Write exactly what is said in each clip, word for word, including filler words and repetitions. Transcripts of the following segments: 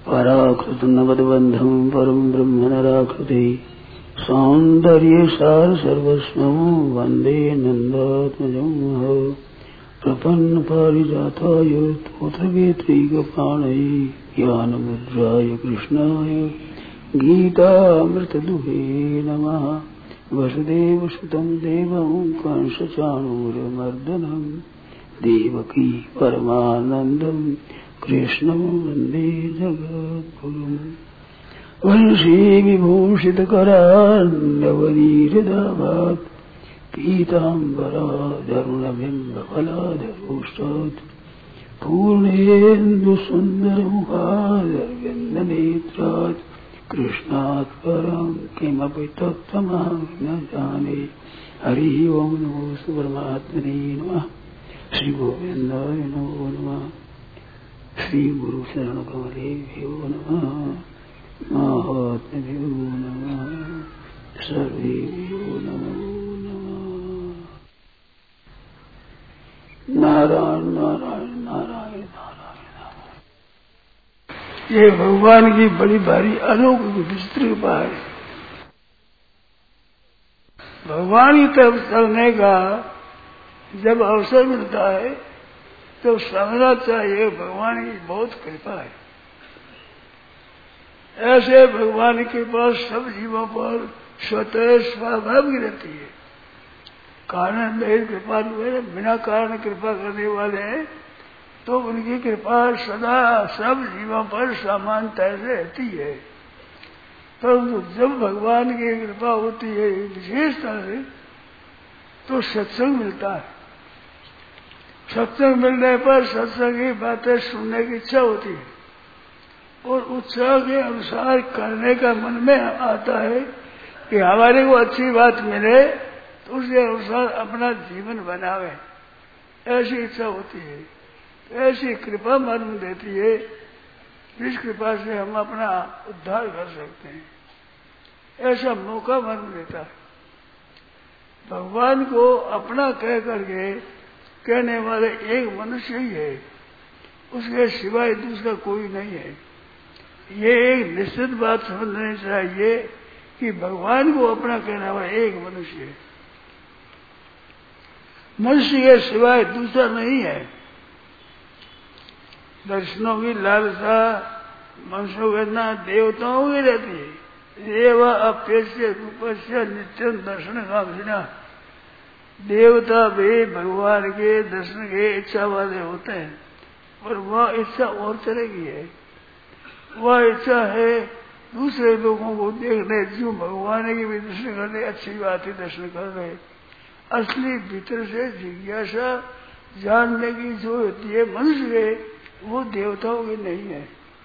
पराकृत नवद्बंधम परम ब्रह्म नराकृते सौंदर्य सार सर्वस्वं वंदे नंदात्मजं प्रपन्न पारिजाताय तोत्रवेत्रैकपाणये ज्ञानमुद्राय कृष्णाय गीतामृतदुहे नमः। वसुदेवसुतं देवं कंसचाणूरमर्दनं देवकी परमानन्दं कृष्णं वन्दे जगद्गुरुम्। वंशी विभूषितकरान्नवनीरदाभात् पीताम्बराधरुणबिम्बफलाधरोष्टात् पूर्णेन्दुसुन्दरमुखादरविन्दनेत्रात् कृष्णात् परं किमपि तत्त्वमहं न जाने। हरि ओं नमो परमात्मने नमः। श्री गोविन्दाय नमो नमः। श्री गुरु शरण कमलेभ्यो नमः। महात्म्यो नमः। सर्वेभ्यो नमो नमः। नारायण नारायण नारायण नारायण। ये भगवान की बड़ी भारी अलौकिक विचित्र कृपा है। भगवान की तरफ चलने का जब अवसर मिलता है तो समझना चाहिए भगवान की बहुत कृपा है। ऐसे भगवान की कृपा सब जीवों पर स्वतः स्वाभाविक रहती है। कारण मेरी कृपा बिना कारण कृपा करने वाले हैं तो उनकी कृपा सदा सब जीवों पर समानता से रहती है। परंतु तो जब भगवान की कृपा होती है विशेषता से तो सत्संग मिलता है। सत्संग मिलने पर सत्संग की बातें सुनने की इच्छा होती है और उत्साह के अनुसार करने का मन में आता है कि हमारे को अच्छी बात मिले तो उसके अनुसार अपना जीवन बनावे, ऐसी इच्छा होती है। ऐसी कृपा मालूम देती है जिस कृपा से हम अपना उद्धार कर सकते हैं। ऐसा मौका मालूम देता है। भगवान को अपना कह करके कहने वाले एक मनुष्य ही है, उसके सिवाय दूसरा कोई नहीं है। ये एक निश्चित बात समझनी चाहिए कि भगवान को अपना कहने वाला एक मनुष्य है, मनुष्य के सिवाय दूसरा नहीं है। दर्शनों की लालसा मनुष्यों के ना देवताओं की रहती है। देव अप्यस्य रूपस्य नित्यम दर्शन कामना। देवता भी भगवान के दर्शन के इच्छा वाले होते हैं, पर वह इच्छा और तरह की है। वह इच्छा है दूसरे लोगों को देखने, जो भगवान के भी दर्शन करने अच्छी बात है, दर्शन कर रहे। असली भीतर से जिज्ञासा जानने की जो होती है मनुष्य के, वो देवताओं की नहीं है।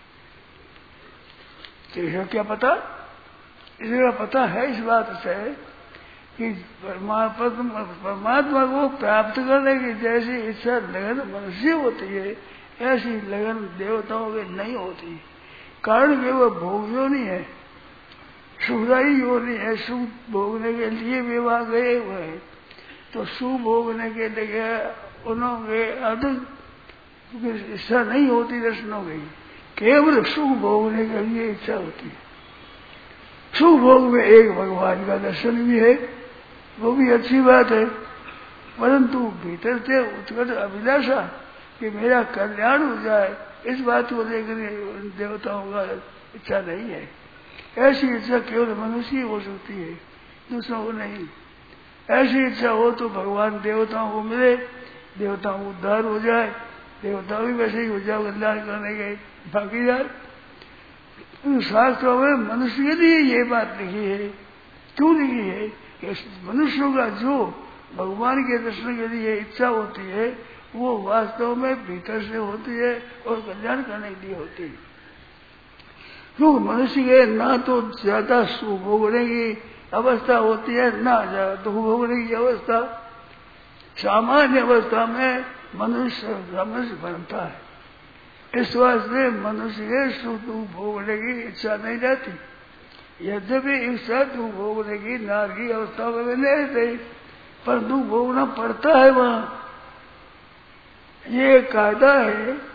तो क्या पता? इसका पता है इस बात से कि परमात्मा को प्राप्त करने की जैसी इच्छा लगन मनुष्य होती है, ऐसी लगन देवताओं की नहीं होती। कारण कि वह भोग योनि है, सुखदायी योनि है। सुख भोगने के लिए भी वहां गए हुए हैं, तो सुख भोगने के लिए उन्होंने अधिक इच्छा नहीं होती दर्शनों की, केवल सुख भोगने के लिए इच्छा होती है। सुख भोग में एक भगवान का दर्शन भी है, वो भी अच्छी बात है, परंतु भीतर से उत्कट अभिलाषा कि मेरा कल्याण हो जाए, इस बात को लेकर देवताओं का इच्छा नहीं है। ऐसी इच्छा केवल मनुष्य ही हो सकती है, दूसरों को नहीं। ऐसी इच्छा हो तो भगवान देवताओं को मिले, देवताओं को उद्धार हो जाए, देवता भी वैसे ही हो जाए, कल्याण करने के बाकी जाए। शास्त्रों में मनुष्य के लिए ये बात लिखी है। क्यों लिखी है? कि मनुष्यों का जो भगवान के दर्शन के लिए इच्छा होती है, वो वास्तव में भीतर से होती है और कल्याण करने के लिए होती है। क्योंकि मनुष्य के ना तो ज्यादा सुख भोगने की अवस्था होती है, ना ज्यादा दुख भोगने की अवस्था। सामान्य अवस्था में मनुष्य मनुष्य बनता है। इस वास्ते मनुष्य के सुख दुख भोगने की इच्छा नहीं रहती। यद्यपि इच्छा दुख भोगने की नार की अवस्था में नहीं रहते, पर दुख भोगना पड़ता है वहां। ये कायदा है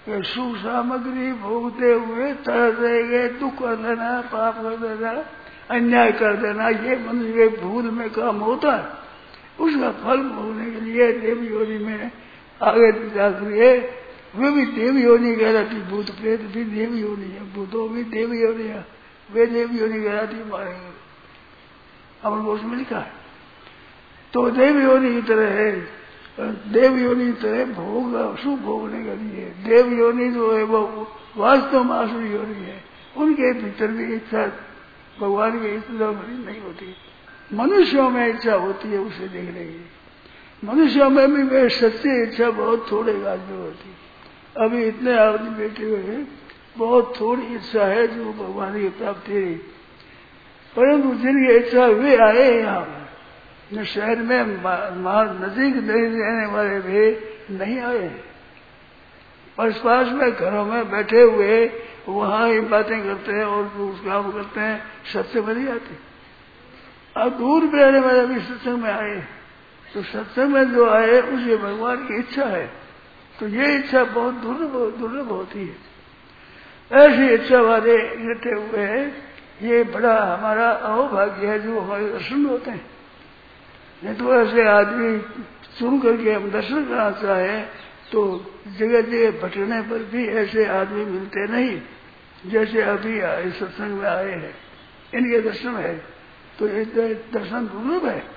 कि सुख सामग्री भोगते हुए तरह रहेंगे, दुख कर देना, पाप कर देना, अन्याय कर देना, ये मनुष्य के भूल में काम होता है। उसका फल भोगने के लिए देवी योनि में आगे जाकर वे भी देवी योनि कहलाती, भूत प्रेत भी देवी योनि है, भूतों भी देवी योनि है, वे देवी योनि कहलाती मारेंगे। अमर कोश में लिखा है। तो देवी योनि की तरह है, देव योनि की तरह भोग सुख भोगने के लिए। देव योनि जो है वो वास्तव में आसुरी योनि है, उनके भीतर भी इच्छा भगवान की इच्छा नहीं होती। मनुष्यों में इच्छा होती है, उसे देख रही है। मनुष्यों में भी वे सच्ची इच्छा बहुत थोड़े काल में होती है। अभी इतने आदमी बैठे हुए हैं, बहुत थोड़ी इच्छा है जो भगवान की प्राप्ति है। परंतु जिनकी इच्छा वे आए यहाँ पर, शहर में नजदीक नहीं रहने वाले भी नहीं आए, पास पास में घरों में बैठे हुए वहाँ ही बातें करते हैं और काम करते हैं, सत्संग में नहीं आते। अब दूर में रहने वाले भी सत्संग में आए, तो सत्संग में जो आए उसे भगवान की इच्छा है, तो ये इच्छा बहुत दुर्लभ दुर्लभ होती है। ऐसी इच्छा वाले इकट्ठे हुए हैं, ये बड़ा हमारा अहोभाग्य है जो हमारे दर्शन होते हैं। नहीं तो ऐसे आदमी सुन करके हम दर्शन करना चाहे तो जगह जगह भटकने पर भी ऐसे आदमी मिलते नहीं, जैसे अभी आए सत्संग में आए हैं, इनके दर्शन है। तो ये दर्शन दुर्लभ है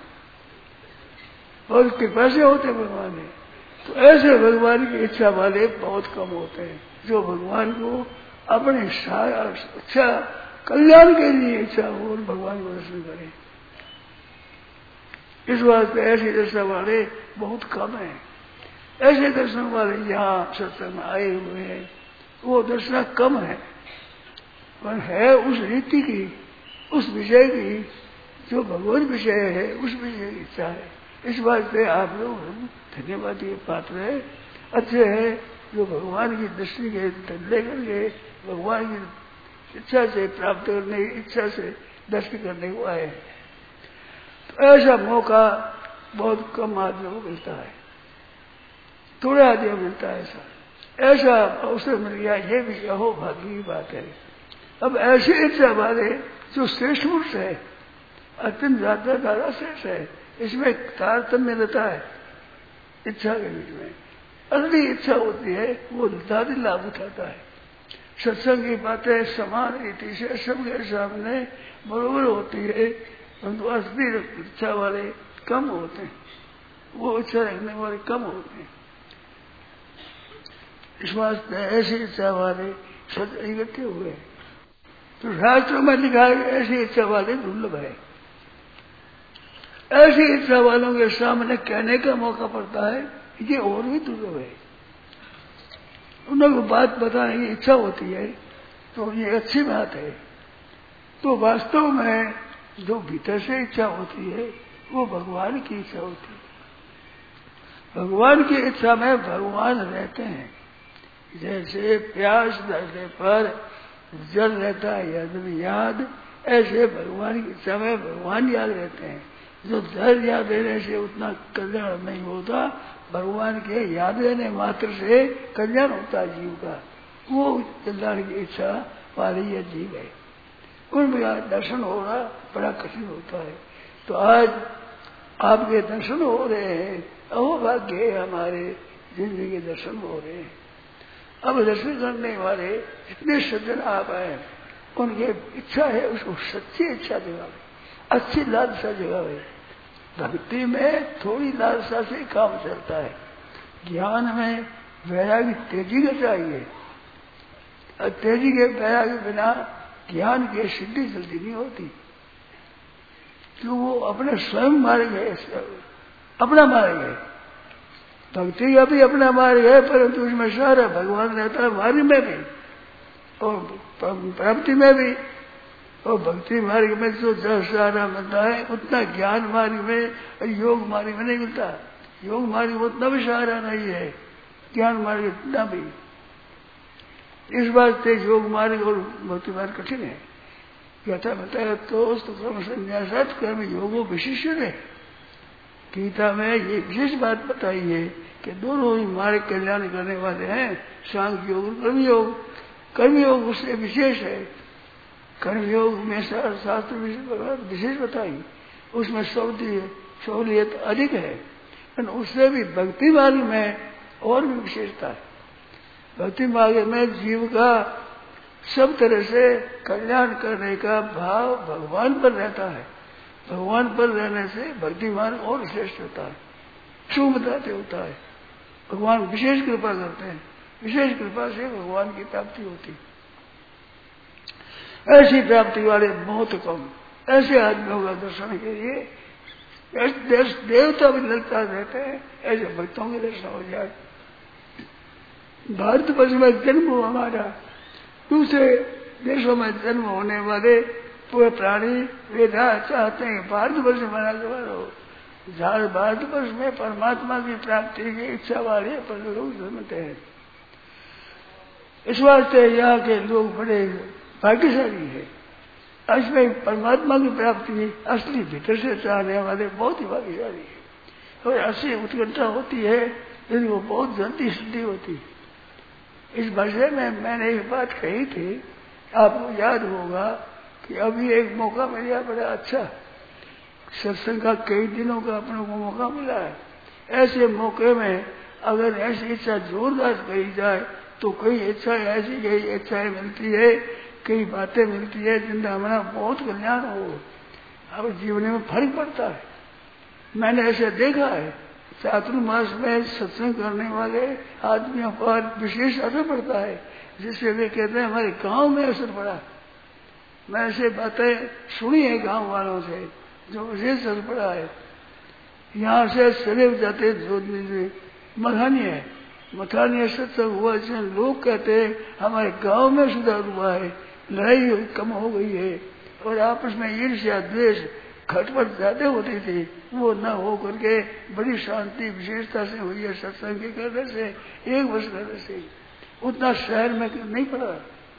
और कृपा से होते भगवान ने। तो ऐसे भगवान की इच्छा वाले बहुत कम होते हैं, जो भगवान को अपने अच्छा कल्याण के लिए इच्छा हो और भगवान को दर्शन करें। इस वास्ते ऐसे दर्शन वाले बहुत कम हैं। ऐसे दर्शन वाले यहाँ सत्संग में आए हुए हैं, वो दर्शन कम है, पर है उस रीति की, उस विषय की जो भगवान विषय है, उस विषय की इच्छा है। इस वास्ते आप लोग धन्यवाद के पात्र है, अच्छे है जो भगवान की दृष्टि के धंधे करके भगवान की इच्छा से प्राप्त करने की इच्छा से दर्शन करने को आए। तो ऐसा मौका बहुत कम आदमियों को मिलता है, थोड़े आदमियों को मिलता है। ऐसा ऐसा अवसर मिल गया, ये भी अहो भाग्य की बात है। अब ऐसे इच्छा वाले जो श्रेष्ठ पुरुष है, अत्यंत ज्यादा ज्यादा श्रेष्ठ है, इसमें तारतम्य रहता है इच्छा के बीच में। असली इच्छा होती है वो दादी लाभ उठाता है। सत्संग की बातें समान रीति से सबके सामने बरोबर होती है, परंतु असली इच्छा वाले कम होते हैं, वो इच्छा रखने वाले कम होते हैं। इस वास्ते ऐसी इच्छा वाले सद इकट्ठे हुए। तो शास्त्रों में लिखा है ऐसी इच्छा वाले दुर्लभ है। ऐसी इच्छा वालों के सामने कहने का मौका पड़ता है, ये और भी दुर्लभ है। उनको बात बताने की इच्छा होती है तो ये अच्छी बात है। तो वास्तव में जो भीतर से इच्छा होती है वो भगवान की इच्छा होती है। भगवान की इच्छा में भगवान रहते हैं। जैसे प्यास लगने पर जल रहता है यदि याद, ऐसे भगवान की इच्छा में भगवान याद रहते हैं। जो जल याद देने से उतना कल्याण नहीं होता, भगवान के याद रहने मात्र से कल्याण होता है जीव का। वो कल्याण की इच्छा वाले ये जीव है, उनका दर्शन होना बड़ा कठिन होता है। तो आज आपके दर्शन हो रहे हैं, अहोभाग्य हमारे जिंदगी के दर्शन हो रहे हैं। अब दर्शन करने वाले जितने सज्जन आप आए, उनकी इच्छा है उसको सच्ची इच्छा जगावे, अच्छी लालसा जगावे। भक्ति में थोड़ी लालसा से काम चलता है, ज्ञान में वैराग्य तेजी का चाहिए, और तेजी के वैराग्य बिना ज्ञान की सिद्धि जल्दी नहीं होती। क्यों? वो अपने स्वयं मार्ग है, अपना मार्ग है। भक्ति का भी अपना मार्ग है, परंतु उसमें सारा भगवान रहता है मार्ग में भी और प्राप्ति में भी। और भक्ति मार्ग में जो सारा मिलता है उतना ज्ञान मार्ग में और योग मार्ग में नहीं मिलता। योग मार्ग में उतना भी सहारा नहीं है, ज्ञान मार्ग इतना भी। इस बात से योग मार्ग और भक्ति मार्ग कठिन है। कहता बताया तो कर्म संन्यासात कर्म योगो विशिष्ट है। गीता में ये विशेष बात बताई है कि दोनों ही हमारे कल्याण करने वाले हैं, सांख्य योग और कर्मयोग। कर्मयोग उससे विशेष है। कर्मयोग में शास्त्र विशेष बताई, उसमें सहूलियत अधिक है, लेकिन उससे भी भक्ति मार्ग में और भी विशेषता है। भक्ति मार्ग में जीव का सब तरह से कल्याण करने का भाव भगवान पर रहता है। भगवान पर रहने से भक्ति मार्ग और श्रेष्ठ होता है, शुभ बताते होता है। भगवान विशेष कृपा करते हैं, विशेष कृपा से भगवान की प्राप्ति होती। ऐसी प्राप्ति वाले बहुत कम, ऐसे आदमियों का दर्शन के लिए देश देवता भी लगता रहते हैं, ऐसे भक्तों के दर्शन हो जाए। भारतवर्ष में जन्म हुआ हमारा, दूसरे देशों में जन्म होने वाले पूरे प्राणी वेदा चाहते हैं भारतवर्ष में मना हो। भारतवर्ष में परमात्मा की प्राप्ति की इच्छा वाले पर लोग जन्मते हैं। इस वास्ते यहाँ के लोग बड़े भाग्यशाली है। इसमें परमात्मा की प्राप्ति असली भीतर से चाहने वाले बहुत ही भाग्यशाली है। और ऐसी उत्कंठा होती है जिनको बहुत जल्दी सिद्धि होती है। इस विषय में मैंने एक बात कही थी, आपको याद होगा कि अभी एक मौका मिला बड़ा अच्छा, सत्संग का कई दिनों का अपने को मौका मिला है। ऐसे मौके में अगर ऐसी इच्छा जोरदार कही जाए तो कई इच्छा ऐसी कई इच्छाएं मिलती है, कई बातें मिलती है जिनका हमारा बहुत कल्याण हो, अब जीवन में फर्क पड़ता है। मैंने ऐसे देखा है, चातुर्मास में सत्संग करने वाले आदमियों पर विशेष असर पड़ता है, जिससे वे कहते हैं हमारे गांव में असर पड़ा। मैं ऐसे बातें सुनी है गांव वालों से जो विशेष असर पड़ा है। यहाँ से सदैव जाते जोधपुर में मथानी है, मथानी सत्संग हुआ जिसमें लोग कहते हैं हमारे गांव में सुधार हुआ है, लड़ाई कम हो गई है और आपस में ईर्ष्या द्वेष खटपट ज्यादा होती थी, वो न हो करके बड़ी शांति विशेषता से हुई है सत्संग के करने से, एक वर्ष करने से। उतना शहर में नहीं पड़ा,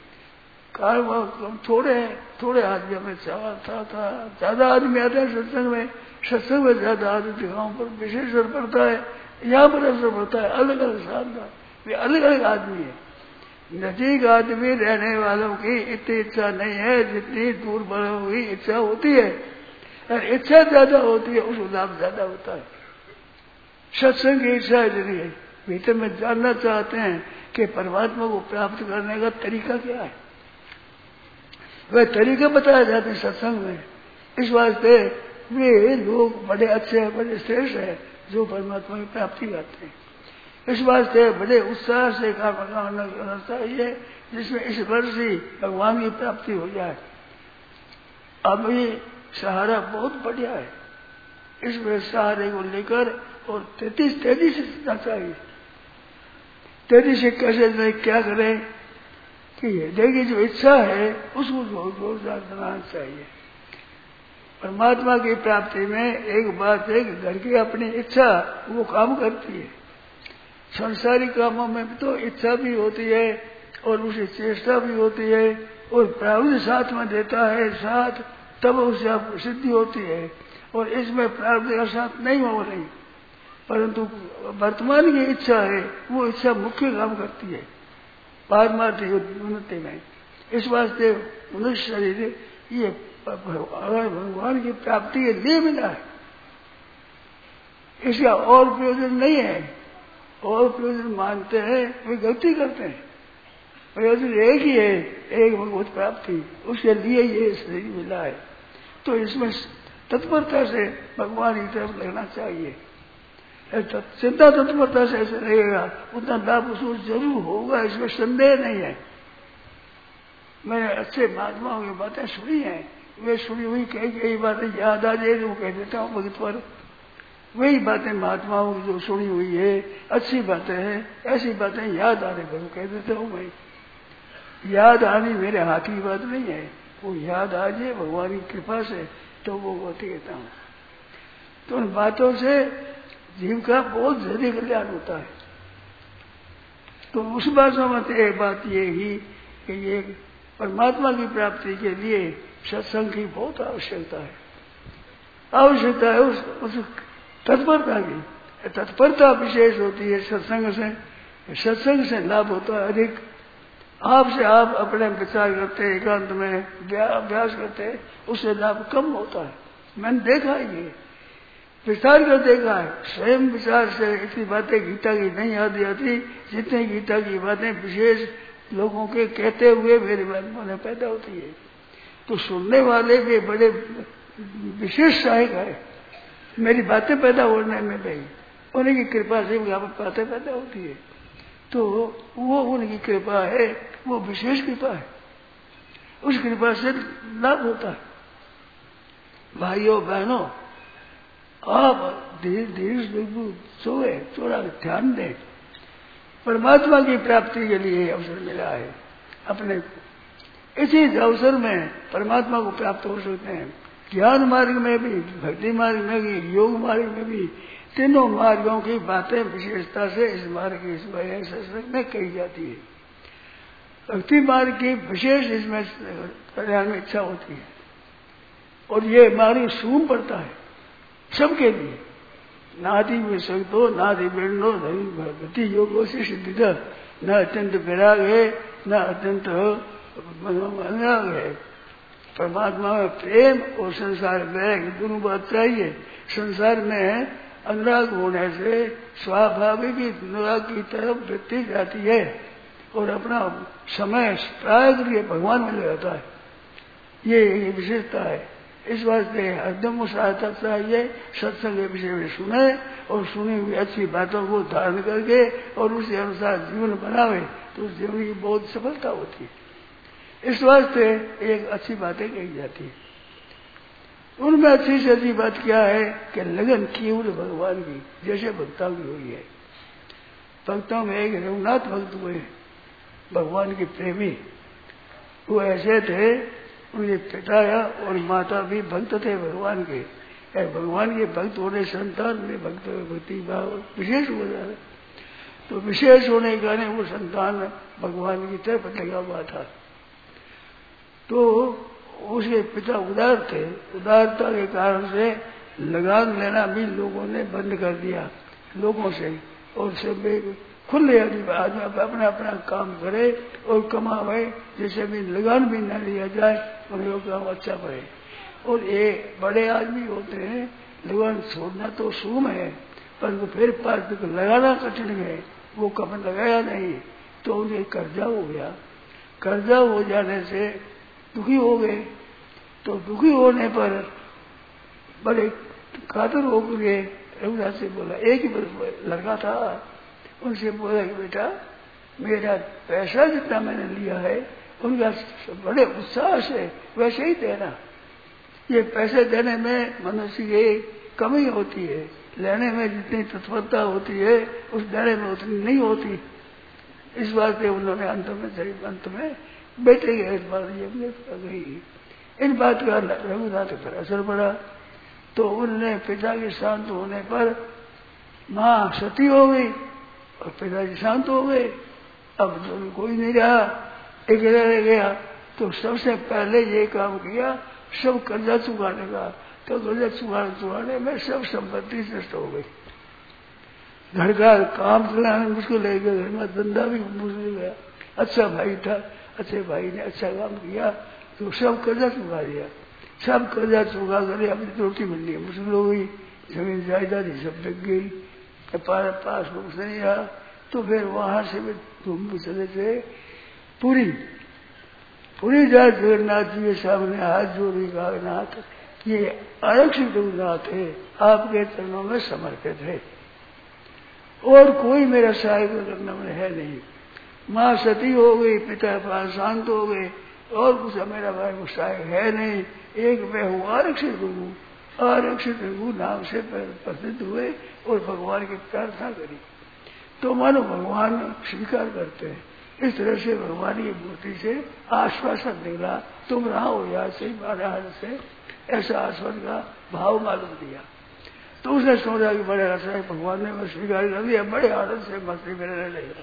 कारण थोड़े थोड़े आदमी में चावल था, था ज्यादा आदमी आते हैं सत्संग में, सत्संग में ज्यादा आदमी गाँव पर विशेष असर पड़ता है, यहाँ पर असर पड़ता है। अलग अलग साधना, वे अलग अलग आदमी है। नजीक आदमी रहने वालों की इतनी इच्छा नहीं है जितनी दूर वालों की इच्छा होती है। और इच्छा ज्यादा होती है उसको लाभ ज्यादा होता है। सत्संग की इच्छा इतनी है, भीतर में जानना चाहते हैं कि परमात्मा को प्राप्त करने का तरीका क्या है, वह तरीका बताया जाते हैं सत्संग में। इस वास्ते वे लोग बड़े अच्छे हैं, बड़े श्रेष्ठ हैं जो परमात्मा की प्राप्ति करते हैं। इस वास्ते बड़े उत्साह से काम करना चाहिए जिसमें इस वर्ष ही भगवान की प्राप्ति हो जाए। अब ये सहारा बहुत बढ़िया है, इसमें सहारे को लेकर और तेजी तेजी से चलना चाहिए। तेजी से कैसे नहीं, क्या करें कि हृदय की जो इच्छा है उसको जोरदार बनाना चाहिए। परमात्मा की प्राप्ति में एक बात है कि घर की अपनी इच्छा वो काम करती है। संसारिक कामों में तो इच्छा भी होती है और उसे चेष्टा भी होती है और प्रारब्ध साथ में देता है साथ, तब उसे सिद्धि होती है। और इसमें प्रारब्ध का साथ नहीं हो रही, परंतु वर्तमान की इच्छा है वो इच्छा मुख्य काम करती है पारमार्थिक उन्नति में। इस वास्ते मनुष्य शरीर ये अगर भगवान की प्राप्ति के लिए मिला है, इसका और प्रयोजन नहीं है। और प्रयोजन मानते हैं वे गलती करते हैं। प्रयोजन एक ही है, एक भगवत प्राप्ति, उसके लिए ये शरीर मिला है। तो इसमें तत्परता से भगवान की तरफ लगना चाहिए। चिंता तत्परता से ऐसे रहेगा उतना लाभ उसको जरूर होगा, इसमें संदेह नहीं है। मैंने अच्छे महात्माओं की बातें सुनी है, वे सुनी हुई कई कई बातें याद आ जाए वो कह देता हूँ भगत पर। वही बातें महात्माओं की जो सुनी हुई है अच्छी बातें हैं, ऐसी बातें याद आने पर कह देता हूँ मैं। याद आनी मेरे हाथ की बात नहीं है, वो याद आ जाए भगवान की कृपा से तो वो होती कहता हूँ। तो उन बातों से जीव का बहुत जल्दी कल्याण होता है। तो उस बातों में तो एक बात ये ही कि ये परमात्मा की प्राप्ति के लिए सत्संग की बहुत आवश्यकता है। आवश्यकता है उस, उस तत्परता की। तत्परता विशेष होती है सत्संग से। सत्संग से लाभ होता है अधिक। आपसे आप अपने विचार करते हैं, एकांत में अभ्यास करते हैं, उससे लाभ कम होता है। मैंने देखा है, ये विचार कर देखा है। स्वयं विचार से इतनी बातें गीता की नहीं याद आती जितनी गीता की बातें विशेष लोगों के कहते हुए मेरे मन में पैदा होती है। तो सुनने वाले भी बड़े विशेष सहायक है मेरी बातें पैदा होने में भी। उन्हीं की कृपा से बातें पैदा होती है। तो वो उनकी कृपा है, वो विशेष कृपा है। उस कृपा से लाभ होता है। भाइयों बहनों, आप धीरे धीरे सोए, थोड़ा ध्यान दें। परमात्मा की प्राप्ति के लिए अवसर मिला है अपने को। इसी अवसर में परमात्मा को प्राप्त हो सकते हैं। ज्ञान मार्ग में भी, भक्ति मार्ग में भी, योग मार्ग में भी, तीनों मार्गों की बातें विशेषता से इस मार्ग इस सत्संग में कही जाती है। भक्ति मार्ग की विशेष इसमें कल्याण में इच्छा होती है। और ये मार्ग सुगम पड़ता है सबके लिए। नादि में सकतो नादि बिड़ो धरी भक्ति योग से सिद्धिदा, न अत्यंत विराग है न अत्यंत अनुराग है। परमात्मा में प्रेम और संसार में दोनों बात चाहिए। संसार में अनुराग होने से स्वाभाविक अनुराग की तरफ वृत्ति जाती है और अपना समय प्राय करके भगवान में लगाता है। ये विशेषता है। इस वास्ते हरदम सहायता चाहिए। सत्संग के विषय में सुने और सुनी हुई अच्छी बातों को धारण करके और उसी अनुसार जीवन बनावे तो उस जीवन की बहुत सफलता होती है। इस वास्ते एक अच्छी बातें कही जाती है। उनमें अच्छी से अच्छी बात क्या है कि लगन केवल भगवान की, जैसे भक्तों की हुई है। भक्तों में एक रघुनाथ भक्त हुए, भगवान के प्रेमी। वो ऐसे थे, उनके पिता और माता भी भक्त थे भगवान के। भगवान के भक्त होने संतान में भक्त भक्ति भाव विशेष हो जाए। तो विशेष होने के कारण वो संतान भगवान की तरफ लगा हुआ था। तो उसके पिता उदार थे। उदारता के कारण से लगान लेना भी लोगों ने बंद कर दिया लोगों से। और सब खुले आदमी अपना अपना काम करे और कमावे, जैसे भी लगान भी न लिया जाए और वो काम अच्छा पड़े। और ये बड़े आदमी होते हैं, लगान छोड़ना तो सुगम है पर फिर पास लगाना कठिन है। वो कभी लगाया नहीं तो उन्हें कर्जा हो गया। कर्जा हो जाने से दुखी हो गए। तो दुखी होने पर बड़े कातर हो गए। रघुनाथ से बोला, एक ही लड़का था, उनसे बोला कि बेटा मेरा पैसा जितना मैंने लिया है उनका बड़े उत्साह से वैसे ही देना। ये पैसे देने में मनुष्य की कमी होती है, लेने में जितनी तत्परता होती है उस देने में उतनी नहीं होती। इस बात पे उन्होंने अंत में अंत में बेटे के इस बात ये गई। इन बात का रघुनाथ पर असर पड़ा। तो उनने पिता के शांत होने पर माँ सती हो गई और पिताजी शांत हो गए। अब तो कोई नहीं रहा, अकेला रह गया। तो सबसे पहले ये काम किया, सब कर्जा चुकाने का। तो कर्जा चुकाने चुकाने में सब संपत्ति नष्ट हो गई। घर का काम चलाना मुश्किल है, घर में धंधा भी मुश्किल गया। अच्छा भाई था, अच्छे भाई ने अच्छा काम किया तो सब कर्जा चुका दिया। सब कर्जा चुका कर अपनी रोटी मिलनी मुश्किल हो गई। जमीन जायदाद सब बिक गई, पास कुछ नहीं रहा। तो फिर वहां से भी घूम चले थे पूरी पूरी जाए। जगन्नाथ जी के सामने हाथ जोड़ी कहा, नाथ ये आरक्षित रघुनाथ है, आपके चरणों में समर्पित है और कोई मेरा सहायक करने में है नहीं। माँ सती हो गई, पिता पास शांत हो गए और कुछ मेरा भाई को सहायक है नहीं। एक मैं हूँ आरक्षित रघु। आरक्षित रघु नाम से प्रसिद्ध हुए और भगवान की प्रार्थना करी तो मानो भगवान स्वीकार करते हैं। इस तरह से भगवान की मूर्ति से आश्वासन निकला, तुम रहा हो याद से महाराज से, ऐसा आश्वासन का भाव मालूम दिया। तो उसने सोचा कि बड़े आश्चर्य भगवान ने स्वीकार कर दिया। बड़े आनंद से मस्ती में रहने लगा।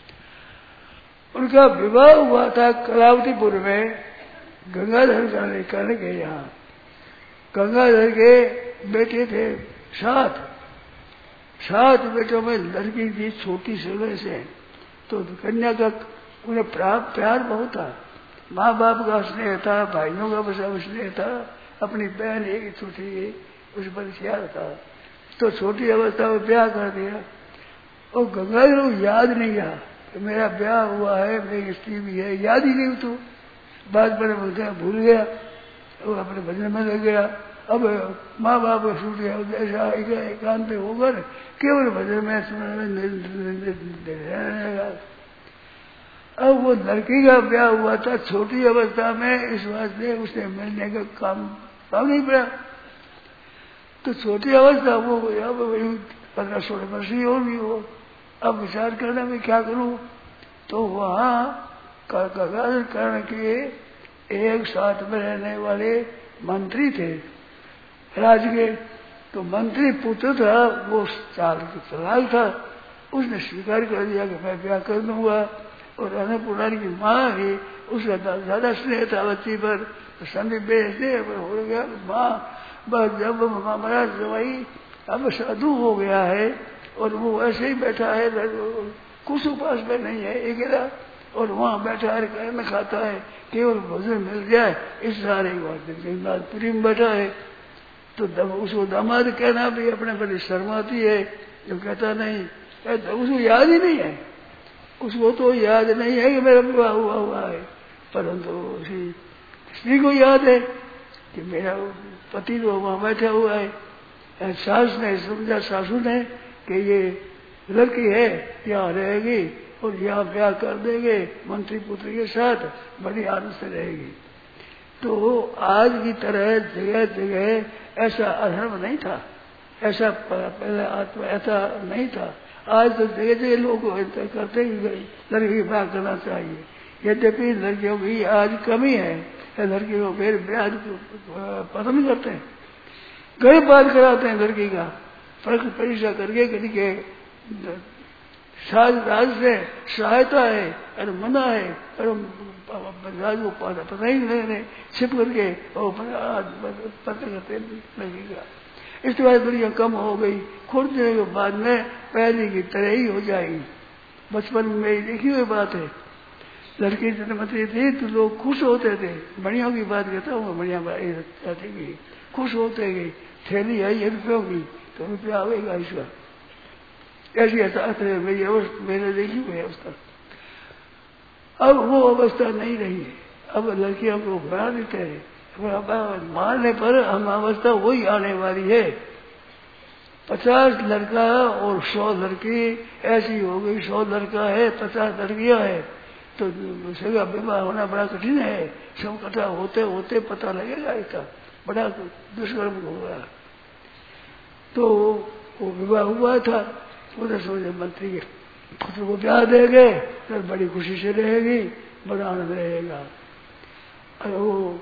उनका विवाह हुआ था कलावतीपुर में, गंगाधर जाने करने के यहाँ। गंगाधर के बेटे थे सात सात बेटों में लड़की थी छोटी समय से, तो कन्या का उन्हें प्राप्त प्यार बहुत था, माँ बाप का स्नेह था, भाइयों का बसा स्नेह था, अपनी बहन एक छोटी उस पर प्यार था। तो छोटी अवस्था में ब्याह कर दिया और गंगा जी को याद नहीं रहा कि मेरा ब्याह हुआ है, मेरी स्त्री भी है, याद ही नहीं। तो बाद में बोलते हैं भूल गया और अपने भजन में लग गया। अब माँ बाप को छूट गया, ऐसा एकांत पे होकर केवल भजन में रहेगा। अब वो लड़की का ब्याह हुआ था छोटी अवस्था में, इस वास्ते उसे मिलने का काम काम नहीं पड़ा। तो छोटी अवस्था वो अब पंद्रह सोलह वर्ष ही होगी वो। अब विचार करना मैं क्या करूं, तो वहां गंगाधर कर्ण के एक साथ में रहने वाले मंत्री थे राज के, तो मंत्री पुत्र था, वो चाल चलाक था, उसने स्वीकार कर दिया कि मैं ब्याह कर दूंगा। और अन्नपूर्णा की माँ है, उसका ज्यादा स्नेह था बच्ची पर, तो संधि बेचने हो गया माँ। बस जब हमारा जवाई अब साधु हो गया है और वो ऐसे ही बैठा है, कुछ उपास में नहीं है, अकेला, और वहाँ बैठा है, खाना खाता है, केवल भोजन मिल जाए इस सारे बात पूरी में बैठा है। तो उसको दामाद कहना भी अपने बड़ी शर्माती है, जो कहता नहीं, कहता उसको याद ही नहीं है, उसको तो याद नहीं है कि मेरा विवाह हुआ हुआ है, परंतु उसी स्त्री को याद है कि मेरा पति तो वहां बैठा हुआ है। सास ने समझा, सासू ने, कि ये लड़की है यहाँ रहेगी और यहाँ ब्याह कर देंगे मंत्री पुत्र के साथ, बड़ी आनंद से रहेगी। तो आज की तरह जगह जगह ऐसा अधर्म नहीं था, ऐसा पहले आत्मा ऐसा नहीं था। आज तो जगह जगह लोग करते ही लड़की की ब्याह करना चाहिए, यद्यपि लड़कियों की आज कमी है, लड़कियों को फिर ब्याह पसंद करते हैं, गरीब बात कराते हैं लड़की का परीक्षा करके, कभी के राज से सहायता है और मना है, और राज को पता ही नहीं, छिप करके पत्र करते लगेगा। इसके बाद लड़कियां कम हो गई, खोल देने के बाद में पहले की तरह ही हो जाएगी। बचपन में देखी हुई बात है, लड़की जन्मती थी तो लोग खुश होते थे, बढ़िया की बात कहता हूँ, बढ़िया जाती गई, खुश होते गई, थैली आई रुपयों की तो रुपया आवेगा इसका, ऐसी मेरी अवस्था मैंने देखी हुई अवस्था। अब वो अवस्था नहीं रही है, अब लड़कियों को बढ़ा देते हैं, मारने पर हम अवस्था वही आने वाली है। पचास लड़का और सौ लड़की ऐसी हो गई, सौ लड़का है पचास लड़कियां है, तो उसका विवाह होना बड़ा कठिन है। सब इकट्ठा होते होते पता लगेगा, इसका बड़ा दुष्कर्म होगा। तो वो विवाह हुआ था, उधर सोचे मंत्री के पुत्र को ब्याह देंगे तो बड़ी खुशी से रहेगी, बड़ा आनंद रहेगा। और वो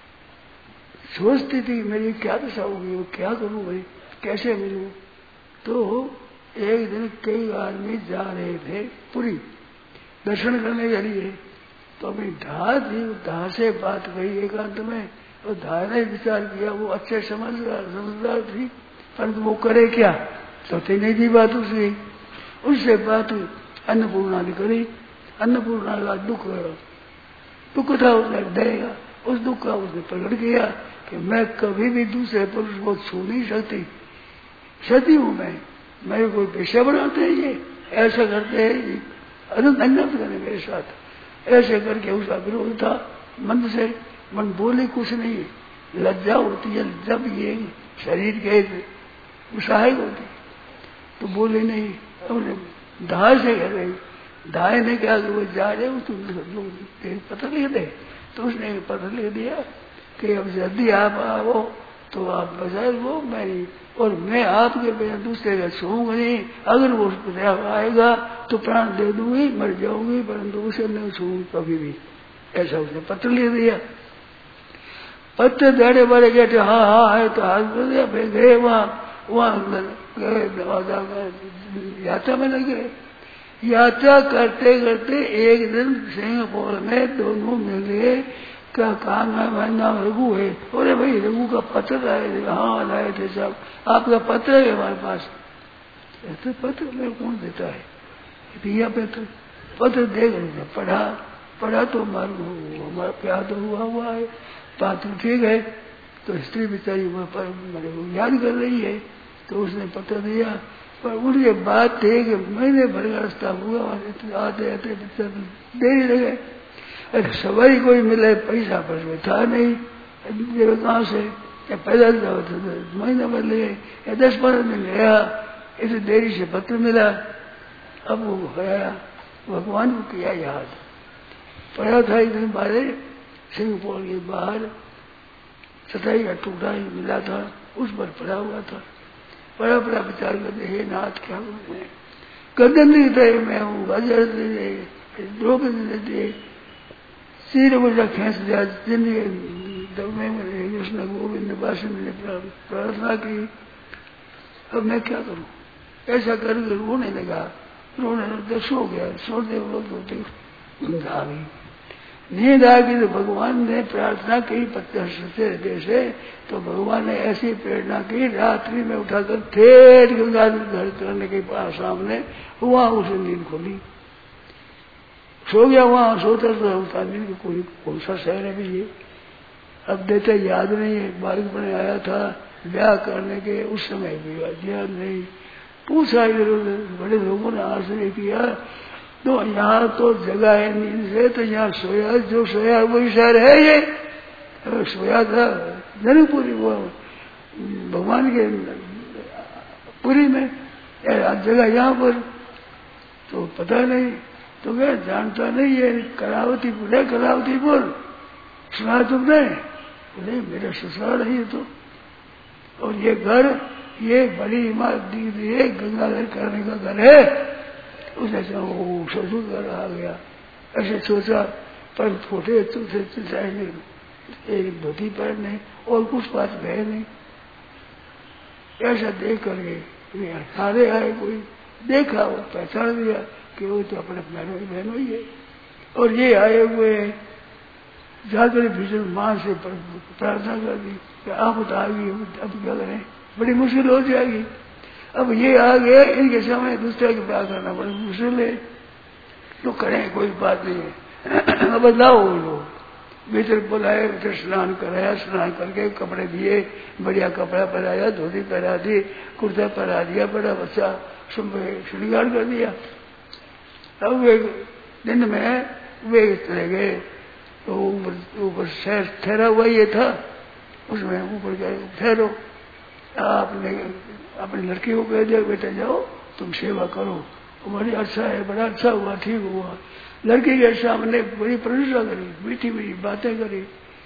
सोचती थी मेरी क्या दशा होगी, वो क्या करूं भाई, कैसे मिलूं। तो एक दिन कई आदमी जा रहे थे पुरी दर्शन करने के लिए, तो अभी धा थी, धा से बात कही एकांत में, और धा ने विचार किया, वो अच्छे समझदार समझदार थी, परंतु वो करे क्या, सोते नहीं थी बात उसकी। उससे बात अन्नपूर्णा ने करी, अन्नपूर्णा का दुख दुख था, उसने देगा, उस दुख का उसने प्रकट किया कि मैं कभी भी दूसरे पुरुष को छू नहीं सकती, सती हूं मैं, मेरे कोई पेशा बनाते हैं ये, ऐसा करते हैं अनंत अनंत करने मेरे साथ, ऐसे करके उसका विरोध था मन से। मन बोले कुछ नहीं, लज्जा होती है जब ये शरीर के सहायक होती तो बोले नहीं, हमने धाय से कह रही, धाय ने कहा कि वो जा रहे हो तुम पत्र लिख दे, तो उसने पत्र लिख दिया कि अब जल्दी आप आओ तो आप बजाय वो मेरी, और मैं आपके बिना दूसरे का छूऊंगा नहीं, अगर वो आएगा तो प्राण दे दूंगी, मर जाऊंगी, परंतु उसे नहीं छूऊंगी कभी भी, ऐसा उसने पत्र लिख दिया। पत्र देने वाले कहते हाँ हाँ है, तो हाथ बोल दिया, फिर गए वहाँ वहाँ यात्रा में लगे। यात्रा करते करते एक दिन सिंगापुर में दोनों मिले, क्या काम है, मेरा नाम रघु है, बोले भाई रघु का पत्र लाए थे, हाँ लाए थे साहब, आपका पत्र है हमारे पास। ऐसे पत्र में कौन देता है? दिया पत्र, पत्र दे गए, पढ़ा पढ़ा तो मालूम हमारा प्यार तो हुआ हुआ है, बात तो ठीक है। तो स्त्री बेचारी मेरे याद कर रही है, तो उसने पत्र दिया। पर उनके बात थे कि महीने भर का रास्ता हुआ, आते आते देरी लगे। अरे सवारी कोई मिले, पैसा पर में था नहीं, गाँव से या पैदल जाओ तो महीना भर लगे या दस पंद्रह दिन गया, इसे देरी से पत्र मिला। अब वो गया, भगवान को किया याद। पड़ा था एक दिन बारे सिंहपुर के बाहर चटाई का टुकड़ा ही मिला था, उस पर पड़ा हुआ था। बड़ा बड़ा विचार करते, हे नाथ क्या करूं मैं, गर्दन नहीं थे मैं हूँ, बाजार दे द्रौपदी दे सिर मुझे खींच दिया, कृष्ण गोविंद भाषण ने प्रार्थना की। अब मैं क्या करूं? ऐसा करके रोने लगा, रोने लगा, सो गया। सोते वक्त नींद आ गई। नींद आ गई तो भगवान ने प्रार्थना की पत्ते हृदय से, तो भगवान ने ऐसी प्रेरणा की, रात्रि में उठाकर ठेठ गंगा घर करने के पास सामने वहां उसे नींद खोली। सो गया वहां, सोता सोता नींद कोई कौन सा शहर है भी ये, अब देते याद नहीं है। मार्ग बने आया था ब्याह करने के, उस समय भी याद नहीं। पूछा इधर उधर, बड़े लोगों ने आश्रय किया, तो यहाँ तो जगह है नींद से, तो यहाँ सोया, जो सोया वही शहर है ये। सोया था जनकपुरी, वो भगवान के पुरी में, जगह यहाँ पर तो पता नहीं। तो क्या जानता नहीं है, करावती बोले, करावती बोल, सुना तुमने? बोले मेरा ससुराल है ये तो, और ये घर, ये बड़ी इमारत दी हुई है, गंगाधर करने का घर है। उसने ससुर घर आ गया, ऐसे सोचा। पर छोटे चूथे चिल्लाए नहीं, एक धोती पहनने और कुछ बात गए नहीं। ऐसा देख करके सारे आए, कोई देखा, वो पहचान दिया कि वो तो अपने बहनों बहनों ही है। और ये आए हुए जाकर भीषण मां से प्रार्थना कर दी कि आप बता गई, अब क्या करें, बड़ी मुश्किल हो जाएगी। अब ये आ गए, इनके सामने दूसरे के ब्याह करना बड़ी मुश्किल है, तो करें, कोई बात नहीं है। अब लाओ लोग भीतर बुलाए, भीतर स्नान कराया, स्नान करके कपड़े दिए, बढ़िया कपड़ा पहनाया, धोती पहना दी, कुर्ता पहना दिया, बड़ा बच्चा श्रृंगार कर दिया। अब एक दिन में वे चले गए, तो ऊपर शहर ठहरा हुआ ये था, उसमें ऊपर गए, ठहरो, आपने अपनी लड़की को कह दिया बेटा जाओ तुम सेवा करो, बड़ी अच्छा है, बड़ा अच्छा हुआ, ठीक हुआ। लड़की के सामने बड़ी प्रशंसा करी, मीठी मीठी बातें करी।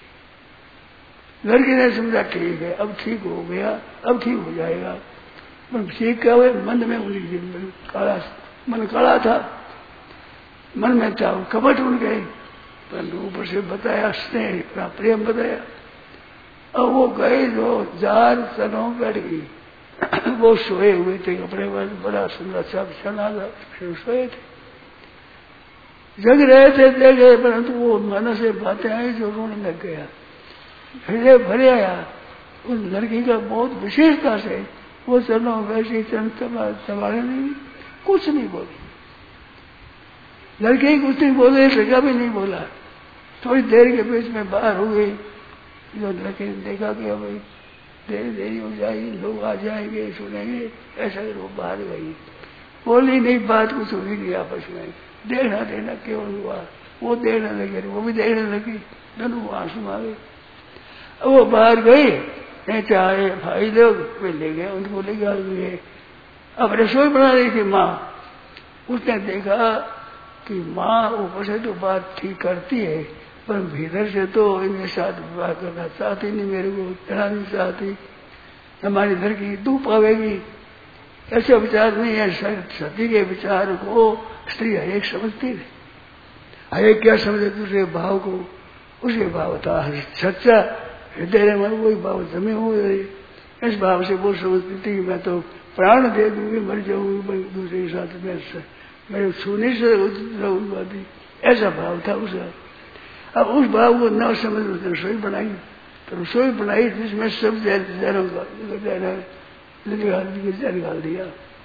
लड़की ने समझा ठीक है, अब ठीक हो गया, अब ठीक हो जाएगा। पर ठीक क्या हुए, मन में उन्हीं काला, मन काला था, मन में था कपट उड़ गए, परंतु ऊपर से बताया स्नेह प्रेम बताया। अब वो गए जो जार चलो बैठ गई, वो सोए हुए थे, कपड़े पर बड़ा सुंदर अच्छा बिछाना था, सोए थे, जग रहे थे, देखे, परंतु वो मन से बातें आई जो रोने लग गया, हृदय भरे आया। उस लड़की का बहुत विशेषता से वो चलो वैसे चबाड़े नहीं, कुछ नहीं बोली लड़की, कुछ नहीं बोले, लड़का भी नहीं बोला। थोड़ी देर के बीच में बाहर हो गई, जो लड़के ने देखा कि भाई देरी देरी हो जाएगी, लोग आ जाएंगे, सुनेंगे, ऐसा वो बाहर गई, बोली नहीं, बात कुछ हुई नहीं आपस में, देखना देना केवल हुआ। वो देखने लगे, वो भी देखने लगी, दोनों आंसू आ गए। अब वो बाहर गई, नहीं चाहे भाई लोग वे ले गए, उनको ले गए। अब रसोई बना रही थी माँ, उसने देखा कि माँ ऊपर से तो बात ठीक करती है, पर भीतर से तो इनके साथ विवाह करना चाहती नहीं, मेरे को कहना नहीं चाहती, हमारी लड़की तू पावेगी, ऐसा विचार नहीं है। सती के विचार को स्त्री हरेक समझती है, हरेक क्या समझे दूसरे भाव को, उसके भाव था सच्चा हृदय में, वही भाव जमे हुए, इस भाव से वो समझती थी मैं तो प्राण दे दूंगी, मर जाऊंगी दूसरे के साथ, मैं मेरे छूने से रहूंगी, ऐसा भाव था उसका। अब उस भाव को न समझ उसने रसोई बनाई, तो रसोई बनाई जिसमें सब जहर जहरों का जहर डाल दिया।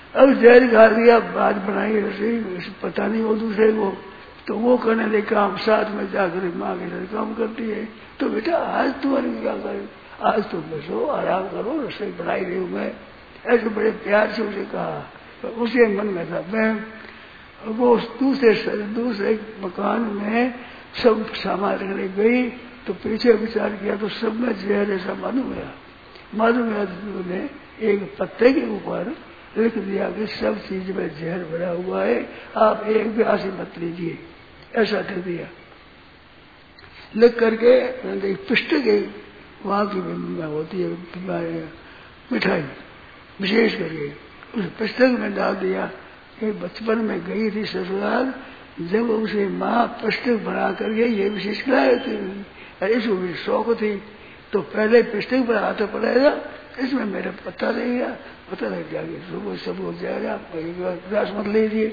अब जहर खा लिया, बात बनाई रसोई, पता नहीं वो दूसरे को, तो वो करने लगे काम, साथ में जाकर माँ के साथ काम करती है। तो बेटा आज तुम्हारे क्या करे, आज तुम बसो, आराम करो, रसोई बनाई रही हूँ मैं, ऐसे बड़े प्यार से उसे कहा। तो उसे मन में था मैं, वो दूसरे दूसरे मकान में सब सामान रखने गई, तो पीछे विचार किया तो सब में जहर ऐसा मालूम गया। मालूम गया ने एक पत्ते के ऊपर लिख दिया कि सब चीज में जहर भरा हुआ है, आप एक भी आशी मत लीजिए, ऐसा दे दिया। लिख करके पिष्ट गई, वहां की होती है मिठाई विशेष करके, उस पुस्तक में डाल दिया कि बचपन में गई थी ससुराल, जब उसे माँ पुस्तक बना करके ये विशेष खिलाए थे, इसको भी शौक थी, तो पहले पुस्तक पर हाथ पड़ेगा, इसमें मेरा पता रहेगा, पता लग जाएगा, सुबह सब हो जाएगा, ग्लास मत लीजिए।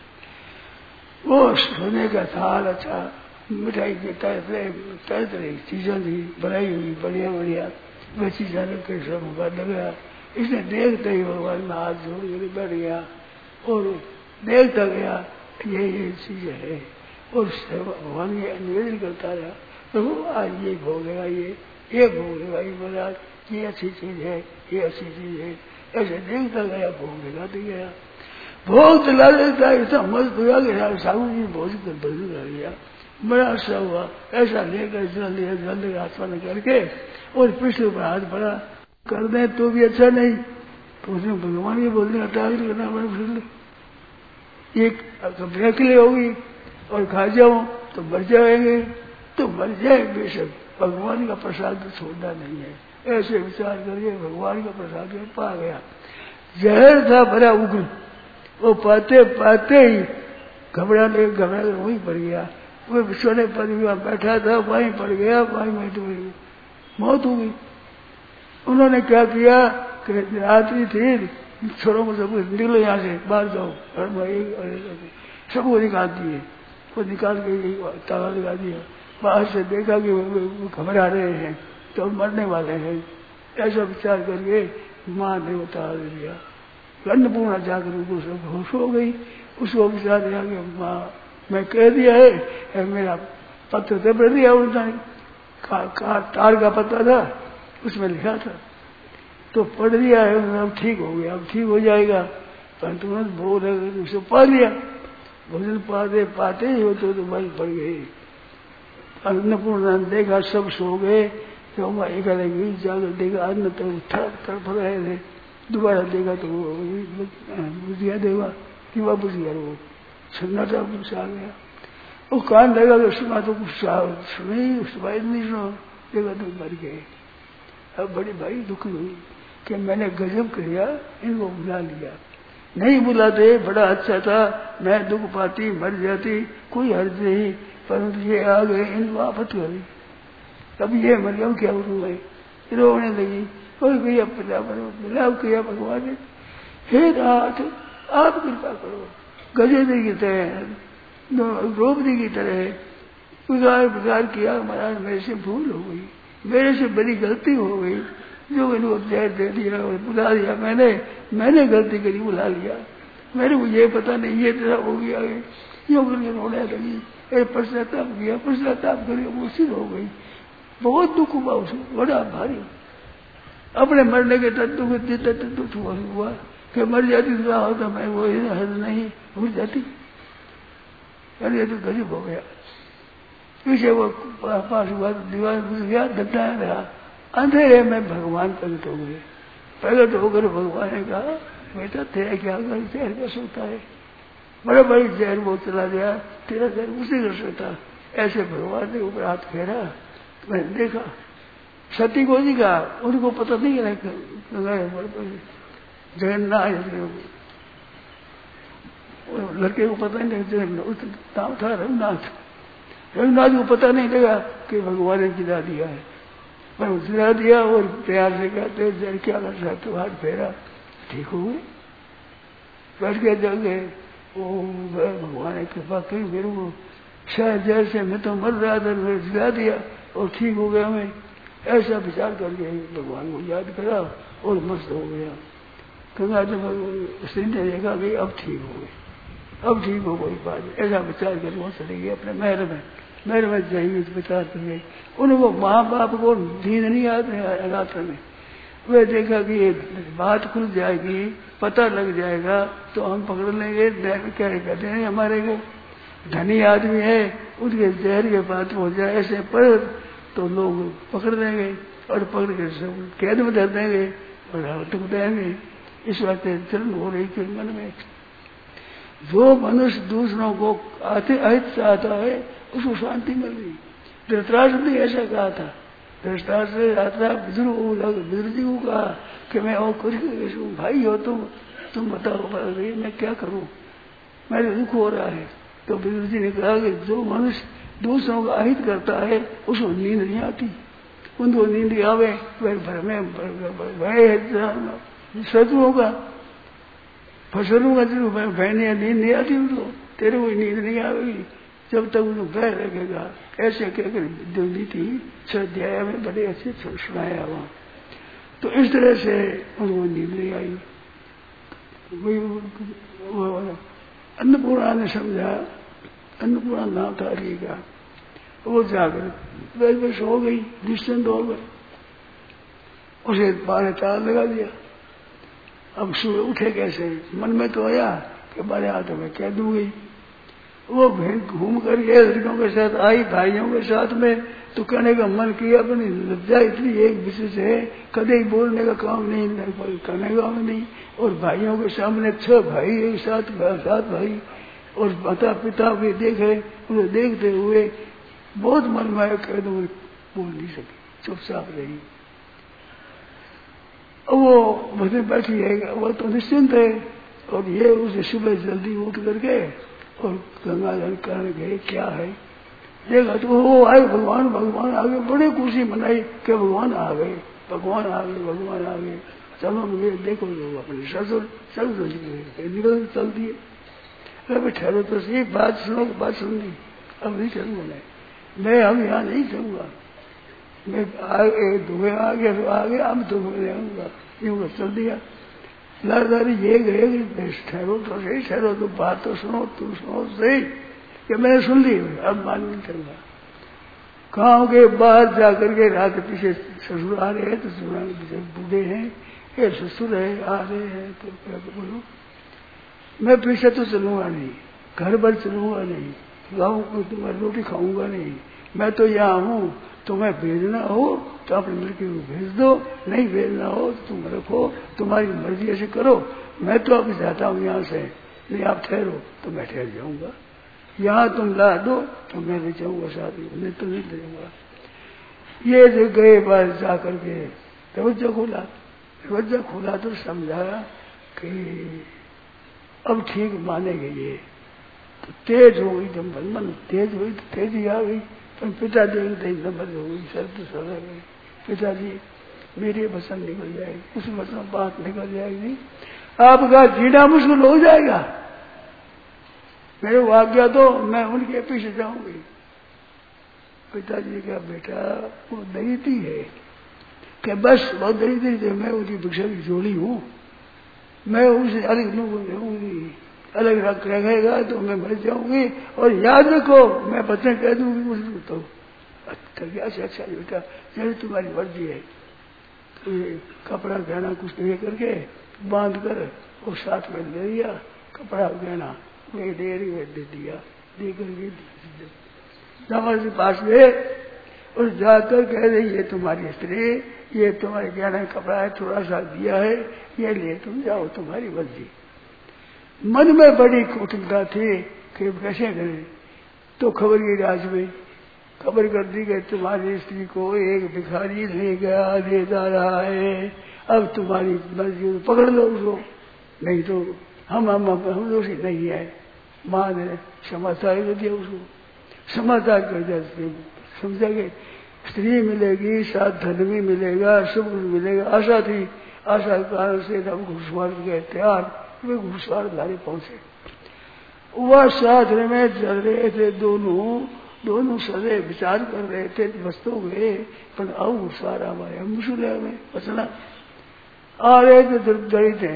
वो सोने का थाल, अच्छा मिठाई की तरह तरह तरह चीजें थी बनाई हुई, बढ़िया बढ़िया वो चीजें रख के सब बाद लगा। इसने देखते ही भगवान में हाथ जोड़ के बैठ गया और देखता गया ये ये चीजें है, और भगवान ये निवेदन करता रहा, तो आज ये भोगेगा, ये ये भोगेगा, ये महाराज ये अच्छी चीज है, ये अच्छी चीज है, ऐसे देखता गया, भोगेगा तो गया, भोग चला देता, ऐसा मस्त हुआ कि साहू जी भोज कर बंद कर गया, बड़ा अच्छा हुआ। ऐसा लेकर जल लिया, जल आसमान करके और पिछले पर हाथ पड़ा, कर दे तो भी अच्छा नहीं, तो उसने भगवान के बोलने हटा करना बड़ा फिर एक कपड़े के लिए होगी और खा जाओ तो मर जाएंगे, तो मर जाए बेशक, भगवान का प्रसाद तो छोड़ना नहीं है। ऐसे विचार करके भगवान का प्रसाद में पा गया। जहर था भरा उग्र, वो पाते पाते ही घबराने घबरा कर वहीं पड़ गया। वो बिछोने पर बैठा था, वहीं पड़ गया, वहीं में तो मौत हो गई। उन्होंने क्या किया कि रात्रि थी, छोड़ो मुझे, निकलो यहाँ से, बाहर जाओ, सबको निकाल दिए, वो निकाल के ताला लगा दिया। बाहर से देखा कि वो घबरा रहे हैं तो मरने वाले हैं, ऐसा विचार करके माँ ने उतार दिया। अन्नपूर्णा जाकर उनको सब होश हो गई, उसको विचार दिया कि माँ मैं कह दिया है, मेरा पत्र तो पढ़ दिया उन्होंने, तार का पता था उसमें लिखा था, तो पढ़ दिया है, अब ठीक हो गया, अब ठीक हो जाएगा। परंतु तुरंत भोग उसे पा लिया, भोजन पाते पाते ही हो तो वहीं पड़ गए। अन्नपूर्णा देखा सब सो गए, तो मैं एक अलग जाकर देखा अन्न तो तड़प रहे थे, दोबारा देखा तो बुझ गया, देवा कि वह बुझ गया, वो सन्नाटा कुछ आ गया। वो कान लगा तो सुना तो कुछ सुनी, सुनाई नहीं सुना, देखा तो मर गए। अब बड़ी भाई दुखी हुई कि मैंने गजब किया, इनको बुला लिया, नहीं बुलाते बड़ा अच्छा था, मैं दुख पाती मर जाती, कोई हर्ज नहीं, परंतु ये आ गए, इन वापस करी, अब ये मर गया, क्या करूँ, रोने लगी। कोई भैया मिलाव किया भगवान ने, हे नाथ आप कृपा करो, गजेंद्र की तरह, द्रौपदी की तरह उदार विचार किया, महाराज मेरे से भूल हो गई, मेरे से बड़ी गलती हो गई, जो इनको जहर दे दिया और बुला दिया, मैंने मैंने गलती करी, बुला लिया, मेरे को ये पता नहीं, ये तरह हो गया, यूँ करके रोने लगी, पश्चाताप किया, पश्चाताप करके वो सिद्ध हो गई। बहुत दुख हुआ उसको, बड़ा भारी, अपने मरने के तत्व को दुख हुआ कि मर जाती तो होता, मैं वो हद नहीं भूल जाती, अरे तो गरीब हो गया। पीछे वो पास हुआ, दीवार घुस गया, डंडा रहा, अंधेरे में भगवान प्रकट हो गए। प्रकट होकर भगवान ने कहा, बेटा तेरा क्या कर, जहर कर सकता है, बड़ा बड़ी जहर वो चला गया, तेरा जहर उसी कर सकता। ऐसे भगवान ने ऊपर हाथ फेरा, मैंने देखा सती को जी का, उनको पता नहीं है जगन्नाथ, लड़के को पता नहीं लगा, नाम था रघुनाथ, रघुनाथ को पता नहीं लगा कि भगवान ने जिला दिया है, पर जिला दिया और प्यार से कहते जर क्या कर सकते, तो हाथ फेरा, ठीक हो गए, बैठ के जल गए। ओ भगवान ने कृपा करी मेरे को, शायद जैसे मैं तो मर रहा था, मैंने जिला दिया और ठीक हो गया मैं, ऐसा विचार करके भगवान को याद करा और मस्त हो गया। गंगा जब स्त्री ने देखा कि अब ठीक हो गई, अब ठीक हो कोई बात नहीं, ऐसा विचार कर वो चले गए अपने महल में। महल में जाइए विचार कर गए। उनको माँ बाप को नींद नहीं आती रात में। वे देखा कि ये बात खुल जाएगी, पता लग जाएगा तो हम पकड़ लेंगे। क्या कहते हैं हमारे को धनी आदमी है, उसके जहर के बात हो जाए ऐसे पर तो लोग पकड़ लेंगे और पकड़ के सब कैद में धर देंगे और टुक देंगे। इस वास्ते जन्म हो रही थी मन में। जो मनुष्य दूसरों को आते अहित चाहता है उसको शांति मिल रही। धृतराष्ट्र ने ऐसा कहा था। धृतराष्ट्र यात्रा बुजुर्ग जी को कहा कि मैं और कुछ भाई हो तुम तुम बताओ मैं क्या करूं, मेरे दुख हो रहा है। तो बुजुर्ग जी ने कहा कि जो मनुष्य दूसरों का अहित करता है उसको नींद नहीं आती। उनको नींद आवे वह भर में भय शत्रुओं का फसलों का जो बहने नींद नहीं आती उनको, तेरे को नींद नहीं आएगी जब तक उनको भय रखेगा। ऐसे कहकर जो नीति स्वाध्याय में बड़े अच्छे सुनाया वहां। तो इस तरह से उनको नींद नहीं आई। अन्नपूर्णा ने समझा, अन्नपूर्णा नाम था हरि का, वो जाकर बस बस हो गई, निश्चिंत हो गए। उसे बारह तार लगा दिया। अब सुबह उठे कैसे, मन में तो आया कि बारे हाथों में कह दूंगी। वो भेड़ घूम कर गए लड़कों के साथ आई, भाइयों के साथ में, तो कहने का मन किया अपनी लज्जा इतनी एक विशेष है, कभी बोलने का काम नहीं, करने का काम नहीं। और भाइयों के सामने छह भाई एक साथ सात भाई और माता पिता भी देखे, उन्हें देखते हुए बहुत मन में कह दूंगी, बोल नहीं सकी, चुपचाप रही। वो मुझे बैठी है, वो तो निश्चिंत है। और ये उसे सुबह जल्दी उठ करके और गंगा जल करने गए, क्या है देखा तो वो आए भगवान भगवान आ गए। बड़ी खुशी मनाई कि भगवान आ गए, भगवान आ गए, भगवान आ गए। चलो मुझे देखो लोग अपने ससुर ससुर निकल चल दिए। अभी ठहरो तो सही, बात सुनो, बात सुन ली, अब नहीं चलूंगा मैं मैं हम यहाँ नहीं चलूंगा। मैं आगे धुएं आ गया तो आ गया, अब तो मैं आऊंगा, यूं चल दिया। लादारी ये गए ठहरो तो सही, ठहरो तो बात तो सुनो, तुम सुनो सही कि मैंने सुन ली, अब मान नहीं चलूंगा। गाँव के बाहर जाकर के रात पीछे ससुर आ रहे हैं, तो ससुर बूढ़े हैं, ये ससुर है आ रहे हैं, तो क्या बोलो मैं पीछे तो चलूंगा नहीं, घर भर चलूंगा नहीं, गाँव को तुम्हारी रोटी खाऊंगा नहीं, मैं तो यहाँ हूँ। तुम्हें भेजना हो तो अपनी लड़की को भेज दो, नहीं भेजना हो तो तुम रखो, तुम्हारी मर्जी ऐसे करो। मैं तो अभी जाता हूँ यहाँ से, नहीं आप ठहरो तो मैं ठहर जाऊंगा। यहाँ तुम ला दो तो मैं ले जाऊंगा साथ में, नहीं तो नहीं ले जाऊंगा। ये जो गए बार जा करके दरवाजा खोला, दरवाजा खोला तो समझा कि अब ठीक मानेंगे। ये तो तेज हो गई, जब मन तेज हुई तो तेजी आ गई। पर पिताजी नंबर हो गई, सर तो सर गई। पिताजी मेरी वचन निकल जाएगी, उस वचन बात निकल जाएगी, आपका जीना मुश्किल हो जाएगा। मेरे को आज्ञा दो, मैं उनके पीछे जाऊंगी। पिताजी का बेटा वो दरिद्री है कि बस बहुत दरिद्री थे, मैं उनकी भिक्षा की जोड़ी हूँ, मैं उनसे अलग रहूंगी, अलग रख रहेगा तो मैं मर जाऊंगी। और याद रखो मैं बच्चे कह दूंगी उसको तो अच्छा अच्छा अच्छा बेटा जैसे तुम्हारी मर्जी है। तो ये कपड़ा गहना कुछ ले करके बांध कर और साथ में ले लिया, कपड़ा गहना वे डेरी में दे दिया, दे करके दामाद के पास गए और जाकर कह रही ये तुम्हारी स्त्री, ये तुम्हारे गहना कपड़ा है, थोड़ा सा दिया है, ये ले तुम जाओ, तुम्हारी मर्जी। मन में बड़ी कुटिलता थी कि कैसे करें। तो खबर की राज में खबर कर दी गई तुम्हारी स्त्री को एक भिखारी ले गया, ले जा रहा है, अब तुम्हारी मर्जी पकड़ लो उसको, नहीं तो हम हम हम दोषी नहीं है। माँ ने समाचार कर दिया उसको, समाचार कर दिया, समझा कि स्त्री मिलेगी, साथ धन भी मिलेगा, सब कुछ मिलेगा। आशा थी, आशा के कारण से हम घुसवार गए तैयार, वे घुसवार धारे पहुंचे। वह साथ में चल रहे थे, दोनों दोनों सदे विचार कर रहे थे, वस्तु गए पर आओ घुसवार हमारे हम मुश्किल है, हमें बचना आ रहे थे, दरिद्र थे।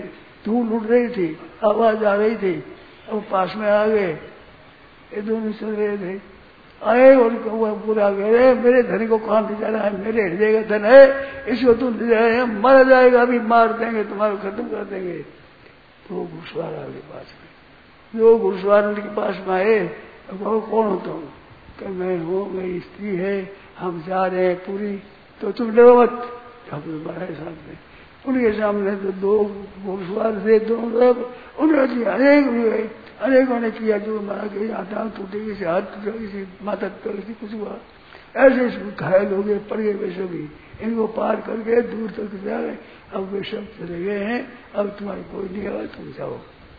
धूल उड़ रही थी, आवाज आ रही थी। अब पास में आ गए, ये दोनों चल रहे थे, आए और पूरा गए, मेरे धन को कहाँ ले जाना है, मेरे हृदय का धन है, इसको तुम ले जाए, मारा जाएगा, अभी मार देंगे, तुम्हारा खत्म कर देंगे। तो घुड़सवार आ गए पास में। जो घुड़सवार उनके पास में आए, कहो कौन हो तुम? कि मैं हूँ, मेरी स्त्री है, हम जा रहे हैं पूरी, तो तुम डरो मत, हम तुम्हारे सामने। उनके सामने तो दो घुड़सवार थे, दोनों तरफ उन्होंने अनेक हुए, अनेकों ने किया, जो मारा कि टांग टूटे, किसी हाथ टूटे, किसी माथा टूटे, किसी कुछ हुआ, ऐसे घायल हो गए, पड़ गए वे सभी। इनको पार करके दूर तक जा रहे, अब वे सब चले गए हैं, अब तुम्हारी कोई नहीं आवा, तुम जाओ।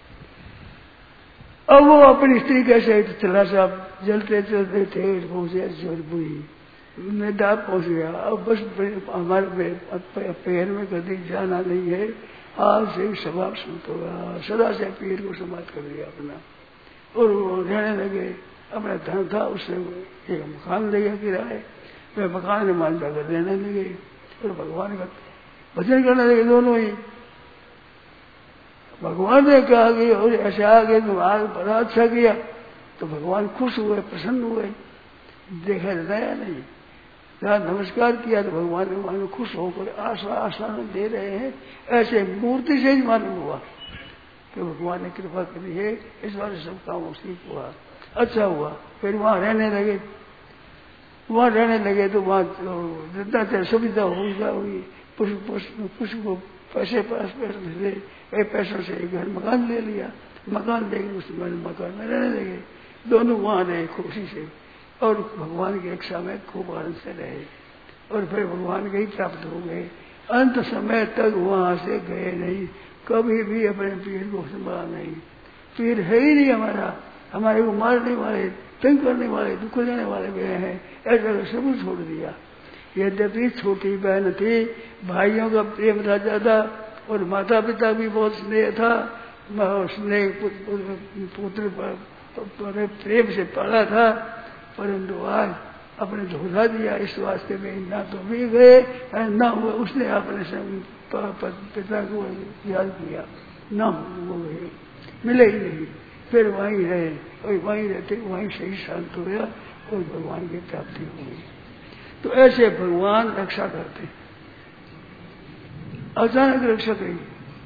अब वो अपनी स्त्री कैसे चला साहब, जलते चलते थे, पहुंचे जोधपुरी में, डाक पहुंच गया। अब बस हमारे पैर में कभी जाना नहीं है, आज से स्वभाव शुद्ध होगा, सदा से पीर को समाप्त कर दिया अपना, और वो रहने लगे। अपना धन था उससे एक मकान ले गया किराए, वे मकान में मानता कर रहने लगे, और भगवान का भजन करने लगे दोनों ही। भगवान ने कहा कि और ऐसे आ गए, तुम आगे बड़ा अच्छा किया, तो भगवान खुश हुए, प्रसन्न हुए, देखा जाता है नहीं, जहाँ नमस्कार किया तो भगवान ने मानो खुश होकर आशा आश्वासन दे रहे हैं। ऐसे मूर्ति से ही मालूम हुआ कि भगवान ने कृपा करी है, इस बार सब काम ठीक हुआ, अच्छा हुआ। फिर वहां रहने लगे, वहां रहने लगे तो वहां जितना सुविधा हुई, पुष्प को पैसे पास पैसे मिले, पैसों से घर मकान ले लिया, मकान लेके उसमें मकान में रहने लगे, दोनों वहां रहे खुशी से, और भगवान की रक्षा में खूब आनंद से रहे, और फिर भगवान के ही प्राप्त हो गए। अंत समय तक वहां से गए नहीं, कभी भी अपने पीर को संभाला नहीं। पीर है ही नहीं हमारा, हमारे को मारने वाले, तंग करने वाले, दुख देने वाले गए हैं, ऐसा सब छोड़ दिया। यद्यपि छोटी बहन थी, भाइयों का प्रेम था ज्यादा, और माता पिता भी बहुत स्नेह था, स्नेह पुत्र पर प्रेम से पाला था, परंतु आज अपने धोखा दिया। इस वास्ते में ना तो भी गए, ना हुआ उसने अपने पिता को याद किया, ना वो गए, मिले ही नहीं, फिर वहीं रहे, और वहीं रहते वहीं से ही शांत हो गया, और भगवान की प्राप्ति हो गई। तो ऐसे भगवान रक्षा करते, अचानक रक्षा करी।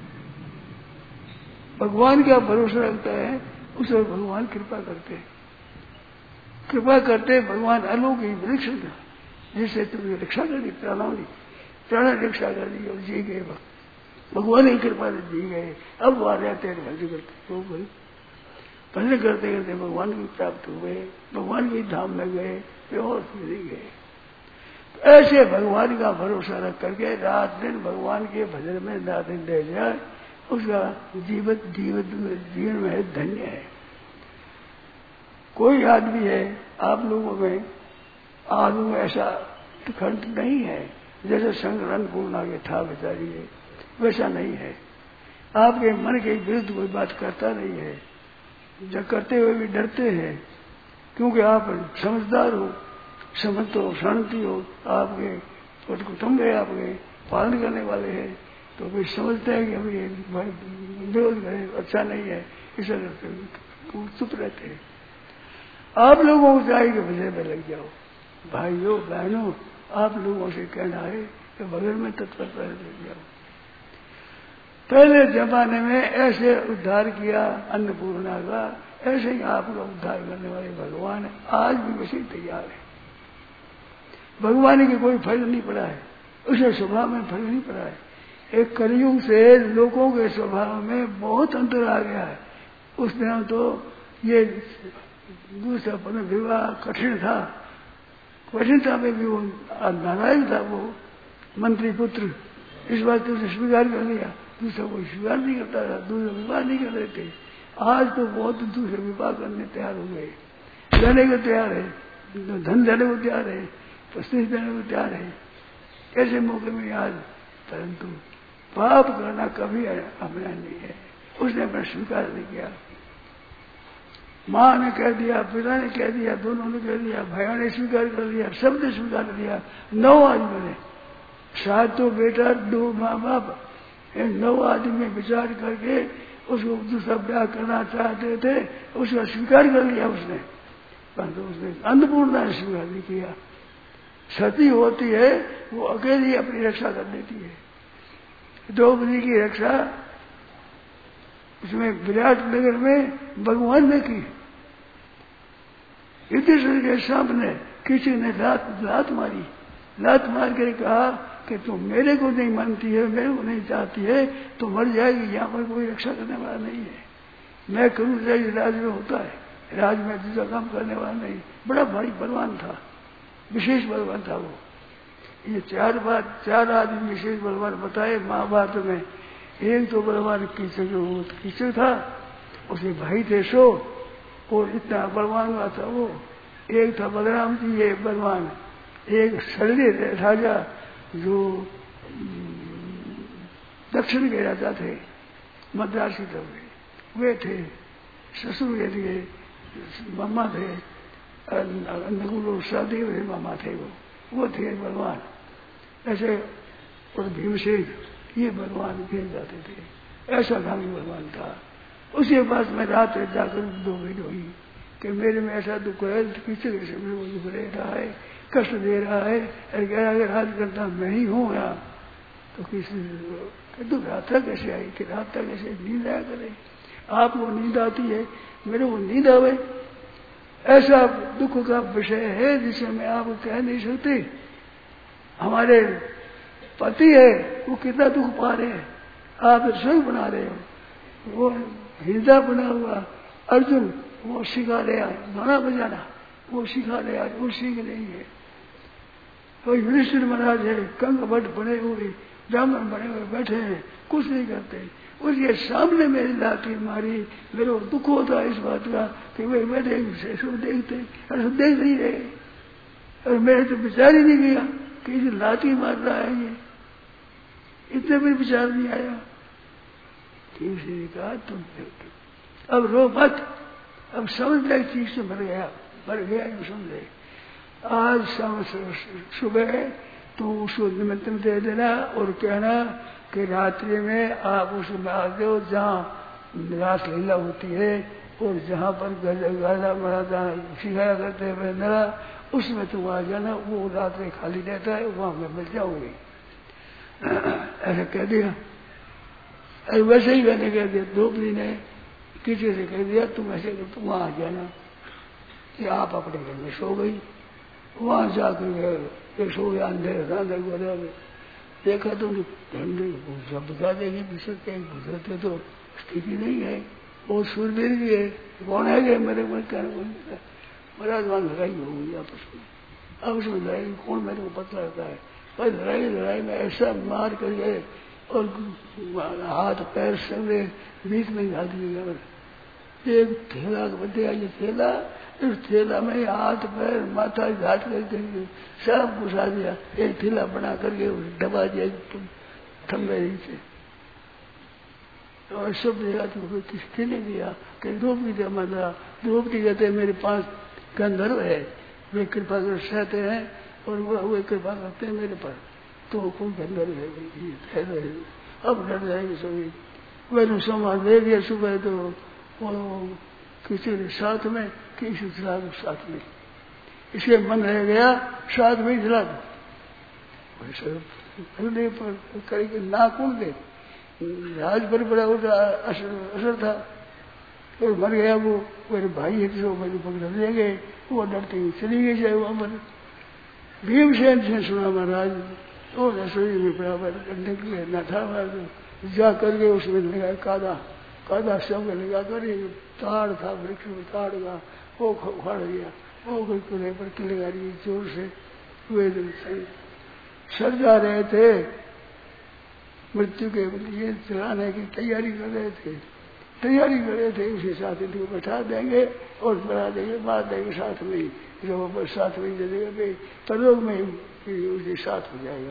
भगवान का भरोसा रखता है, उस पर भगवान कृपा करते हैं, कृपा करते भगवान अलौकिक वृक्ष था, जिससे तुमने रक्षा कर दी, प्राणावली प्राण रक्षा कर दी, और जी गए वक्त भगवान की कृपा से जी गए। अब वहां रहते हैं, भजन करते हो गए, भजन करते करते भगवान की प्राप्त हुए, भगवान के धाम में गए, वे और नहीं गए। ऐसे भगवान का भरोसा रख करके रात दिन भगवान के भजन में रात दिन रह जाए, उसका जीवन जीवन जीवन में धन्य है। कोई आदमी है आप लोगों में आदमी ऐसा खंड नहीं है, जैसे संग्रहण पूर्णा के था बेचारी है, वैसा नहीं है। आपके मन के विरुद्ध कोई बात करता नहीं है, जब करते हुए भी डरते हैं, क्योंकि आप समझदार हो, समझ हो, शांति हो, आपके कुटुंब है, आपके पालन करने वाले हैं, तो वे समझते हैं कि हम ये विरोध करें अच्छा नहीं है, इसे चुप रहते हैं। आप लोगों को चाहिए कि भजन में लग जाओ, भाइयों बहनों, आप लोगों से कहना है कि भजन में तत्परता लग जाओ। पहले जमाने में ऐसे उद्धार किया अन्नपूर्णा का, ऐसे ही आपका उद्धार करने वाले भगवान है, आज भी वैसे तैयार है। भगवान की कोई फर्क नहीं पड़ा है, उसे स्वभाव में फर्क नहीं पड़ा है। एक कलयुग से लोगों के स्वभाव में बहुत अंतर आ गया है। उस दिन तो ये दूसरा पद विवाह कठिन था, कठिनता में भी वो नारायण था, वो मंत्री पुत्र, इस बात तो उसे स्वीकार कर लिया, दूसरा कोई स्वीकार नहीं करता था, दूसरा विवाह नहीं कर रहे थे। आज तो बहुत दूसरे विवाह करने तैयार हो गए, देने को तैयार है, धन देने को तैयार है, प्रस्तिश देने को तैयार है, ऐसे मौके में आज। परंतु पाप करना कभी अपना नहीं है, उसने अपना स्वीकार नहीं किया। माँ ने कह दिया, पिता ने कह दिया, दोनों ने कह दिया, भाइयों ने स्वीकार कर लिया, सब ने स्वीकार कर लिया। नौ आदमी ने, सात तो बेटा, दो माँ बाप, नौ आदमी विचार करके उसको दूसरा ब्याह करना चाहते थे, उसका स्वीकार कर लिया उसने, परंतु उसने अन्नपूर्णा ने स्वीकार नहीं किया। सती होती है वो अकेली अपनी रक्षा कर लेती है। द्रौपदी की रक्षा उसमें विराट नगर में भगवान ने की। युधिष्ठिर के सामने किसी ने लात लात मारी, लात मार कर कहा कि तुम मेरे को नहीं मानती है, मेरे को नहीं चाहती है तो मर जाएगी, यहाँ पर कोई रक्षा करने वाला नहीं है। मैं करूँ जाइए राज में होता है, राज में दूसरा काम करने वाला नहीं। बड़ा भारी बलवान था, विशेष बलवान था वो। ये चार बात चार आदमी विशेष बलवान बताए महाभारत में। एक तो बलवान कीचक जो कीचक था, उसके भाई थे सो, और इतना बलवान हुआ था वो। एक था बलराम जी ये बलवान, एक शल्य राजा जो दक्षिण के राजा थे, मद्रासी थे वे थे। ससुर के लिए मामा थे, नकुल सहदेव थे मामा थे वो वो थे बलवान। ऐसे और भीमसेन ये बलवान खेल जाते थे, ऐसा धामी बलवान था। उसके पास में रात जाकर दो भेंट हुई कि मेरे में ऐसा दुख है, किसी से मेरे को दुख दे रहा है, कष्ट दे रहा है, अगर हाथ करता मैं ही हूँ यहाँ तो किसी दुख रात तक कैसे आई कि रात तक कैसे नींद आया करे। आपको नींद आती है, मेरे को नींद आवे, ऐसा दुख का विषय है जिसे मैं आपको कह नहीं सकती। हमारे पति है वो कितना दुख पा रहे हैं, आप रसोई बना रहे हो, वो हृदय बना हुआ अर्जुन वो सिखा रहे हैं गाना बजाना, वो सिखा रहे हैं, वो सीख नहीं है। तो युधिष्ठिर महाराज है, कंग भट्ट बने हुए ब्राह्मण बने हुए बैठे हैं, कुछ नहीं करते। उसके सामने मेरी लाठी मारी, मेरे को दुख होता है इस बात का कि वे बैठे सब देखते ऐसा देख नहीं रहे, और मेरे तो विचार ही नहीं किया कि इसे लाठी मार रहा है ये, इतने भी विचार नहीं आया। किसी ने कहा तुम अब रो मत, अब समझ ले चीज से मर गया, मर गया यूं समझे। आज शाम सुबह तो उसको निमंत्रण दे देना और कहना कि रात्रि में आप उसमें आ जाओ जहाँ रास लीला होती है और जहाँ पर गाना बड़ा सिखाया करते हैं नरा, उसमें तुम आ जाना, वो रात्रि खाली रहता है, वहां मैं मिल जाऊंगी। ऐसा कह दिया। अरे वैसे ही मैंने कह दिया, द्रौपदी ने किसी से कह दिया तुम ऐसे कर तुम वहां आ जाना, कि आप अपने घर में सो गई। वहां जाकर सो गया अंधेरे अंधेरे में देखा तो ठंडे बता देगी विषय गुजरते तो स्थिति नहीं है, वो सूरवीर भी है, कौन है गए मेरे मन कहने महाराज वहां लड़ाई हो गई आपस में। अब उसमें लड़ाई कौन मेरे को पता रहता है, पर लड़ाई लड़ाई में ऐसा मार कर गए और हाथ पैर सगले बीच में घाल दिए। एक थैला बदया ये थैला, इस थैला में हाथ पैर माथा घाट करके सब घुसा दिया, एक थैला बना करके दबा दिया ठंबे से। और सब जगह तो किसके ने दिया कि द्रौपदी का मतलब द्रौपदी कहते मेरे पास गंधर्व है, वे कृपा कर सहते हैं और वे कृपा करते हैं मेरे पर, तो खूब गंधर्व है। अब डर जाएगी सभी। मैंने समाज दे दिया सुबह तो वो किसी ने साथ में किसी साथ साथ में इसके मन रह गया साथ में जला दो वैसे पर करेंगे ना कौन दे राज पर बड़ा असर, असर था और मर गया वो। मेरे भाई है जो मेरे पकड़ ले गए, वो डरते ही चली गई चाहे वो अमर। भीमसेन से सुना महाराज तो रसोई में बराबर करने के लिए न था, जा करके उसमें लगा कादा कादा सब लगा कर ताड़ था वृक्ष में ताड़ का वो उखाड़ गया, वो किले पर किले आ रही जोर से वे सर जा रहे थे, मृत्यु के लिए चलाने की तैयारी कर रहे थे तैयारी कर रहे थे उसी साथ इनको बैठा देंगे और बढ़ा देंगे मार देंगे साथ में ही, जो साथ में ही दे देंगे परलोक में उसी साथ हो जाएगा।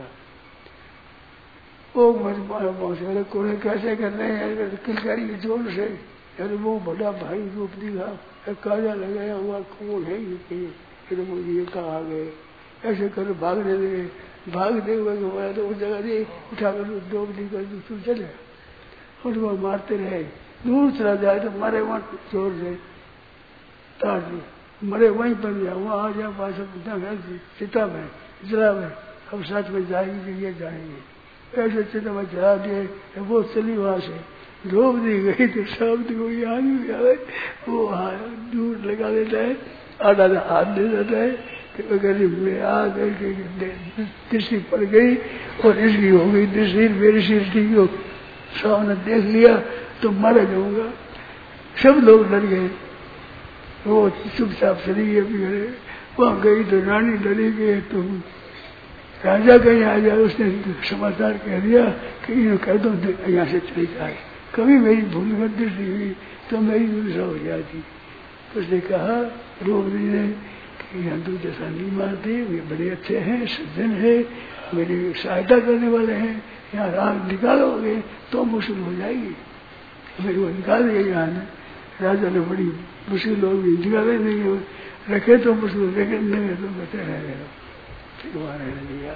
वो मजबूर कोने कैसे कर रहे हैं किलकारी की जोर से, अरे वो बड़ा भाई द्रौपदी का काजा लगाया हुआ कौन है ये ये कहा आ गए, ऐसे कर भागने लगे। भागते हुए बोला तो उस जगह से उठा कर दो कर तू चले और वो मारते रहे। दूर चला जाए तो मरे वहां जोर से तार दी, मरे वहीं पर जाओ वहां आ जाओ पास चिता में जला में हम साथ में जाएंगे ये जाएंगे ऐसे चिता में जला दिए। वो चली वहां से रोक दी गई तो सब को याद भी आए वो दूर लगा देता है आधा हाथ दे देता है कि गरीब में आ गई दृष्टि पड़ गई और इसकी हो गई दृष्टि मेरी सृष्टि को सामने देख लिया तो मर जाऊंगा। सब लोग डर गए। वो चुपचाप चली गई। वहां गई तो रानी डरी गई तो राजा कहीं आ जाए उसने समाचार कह दिया कि इन्हें कह दो यहाँ से चली जाए। कभी मेरी भूल कर दृष्टि हुई तो मेरी दूसरा हो जाती। तो उसने कहा रोगी ने कि हिंदू जैसा नहीं मारते, वे बड़े अच्छे हैं, सज्जन है, मेरी सहायता करने वाले हैं, यहाँ राग निकालोगे तो मुश्किल हो जाएगी। मेरे को निकाल दिया यहाँ ने। राजा ने बड़ी मुश्किल होगी निकाले नहीं रखे तो मुश्किल रखे नहीं तो बचे रह गए ठीक वहां रहने दिया।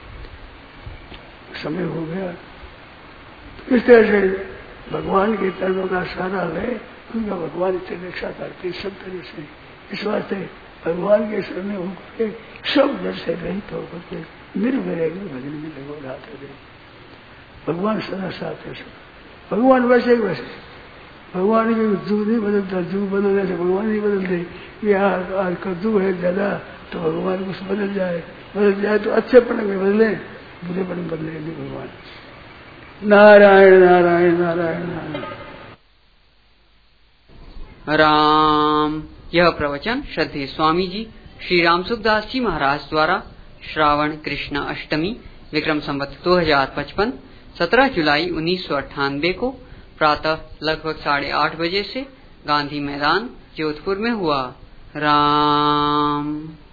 समय हो गया। इस तरह से भगवान के कर्मों का सारा ले उनका भगवान इतने रक्षा करते सब तरह से। इस वास्ते भगवान के शरण होकर सब डर से रहित होकर के निर्भय भजन में लगो रहते थे। भगवान सदा साथ है सब। भगवान वैसे ही वैसे भगवान के जू नहीं बदलता, जू बदलने से भगवान नहीं बदलते। यार आज कद्दू है ज्यादा तो भगवान कुछ बदल जाए, बदल जाए तो अच्छे पढ़ में बदले, बुरे पढ़ में बदले नहीं भगवान। नारायण नारायण नारायण नारायण। राम। यह प्रवचन श्रद्धेय स्वामी जी श्री राम सुखदास जी महाराज द्वारा श्रावण कृष्ण अष्टमी विक्रम संवत दो हजार पचपन सत्रह जुलाई उन्नीस सौ अट्ठानबे को प्रातः लगभग साढ़े आठ बजे से गांधी मैदान जोधपुर में हुआ। राम।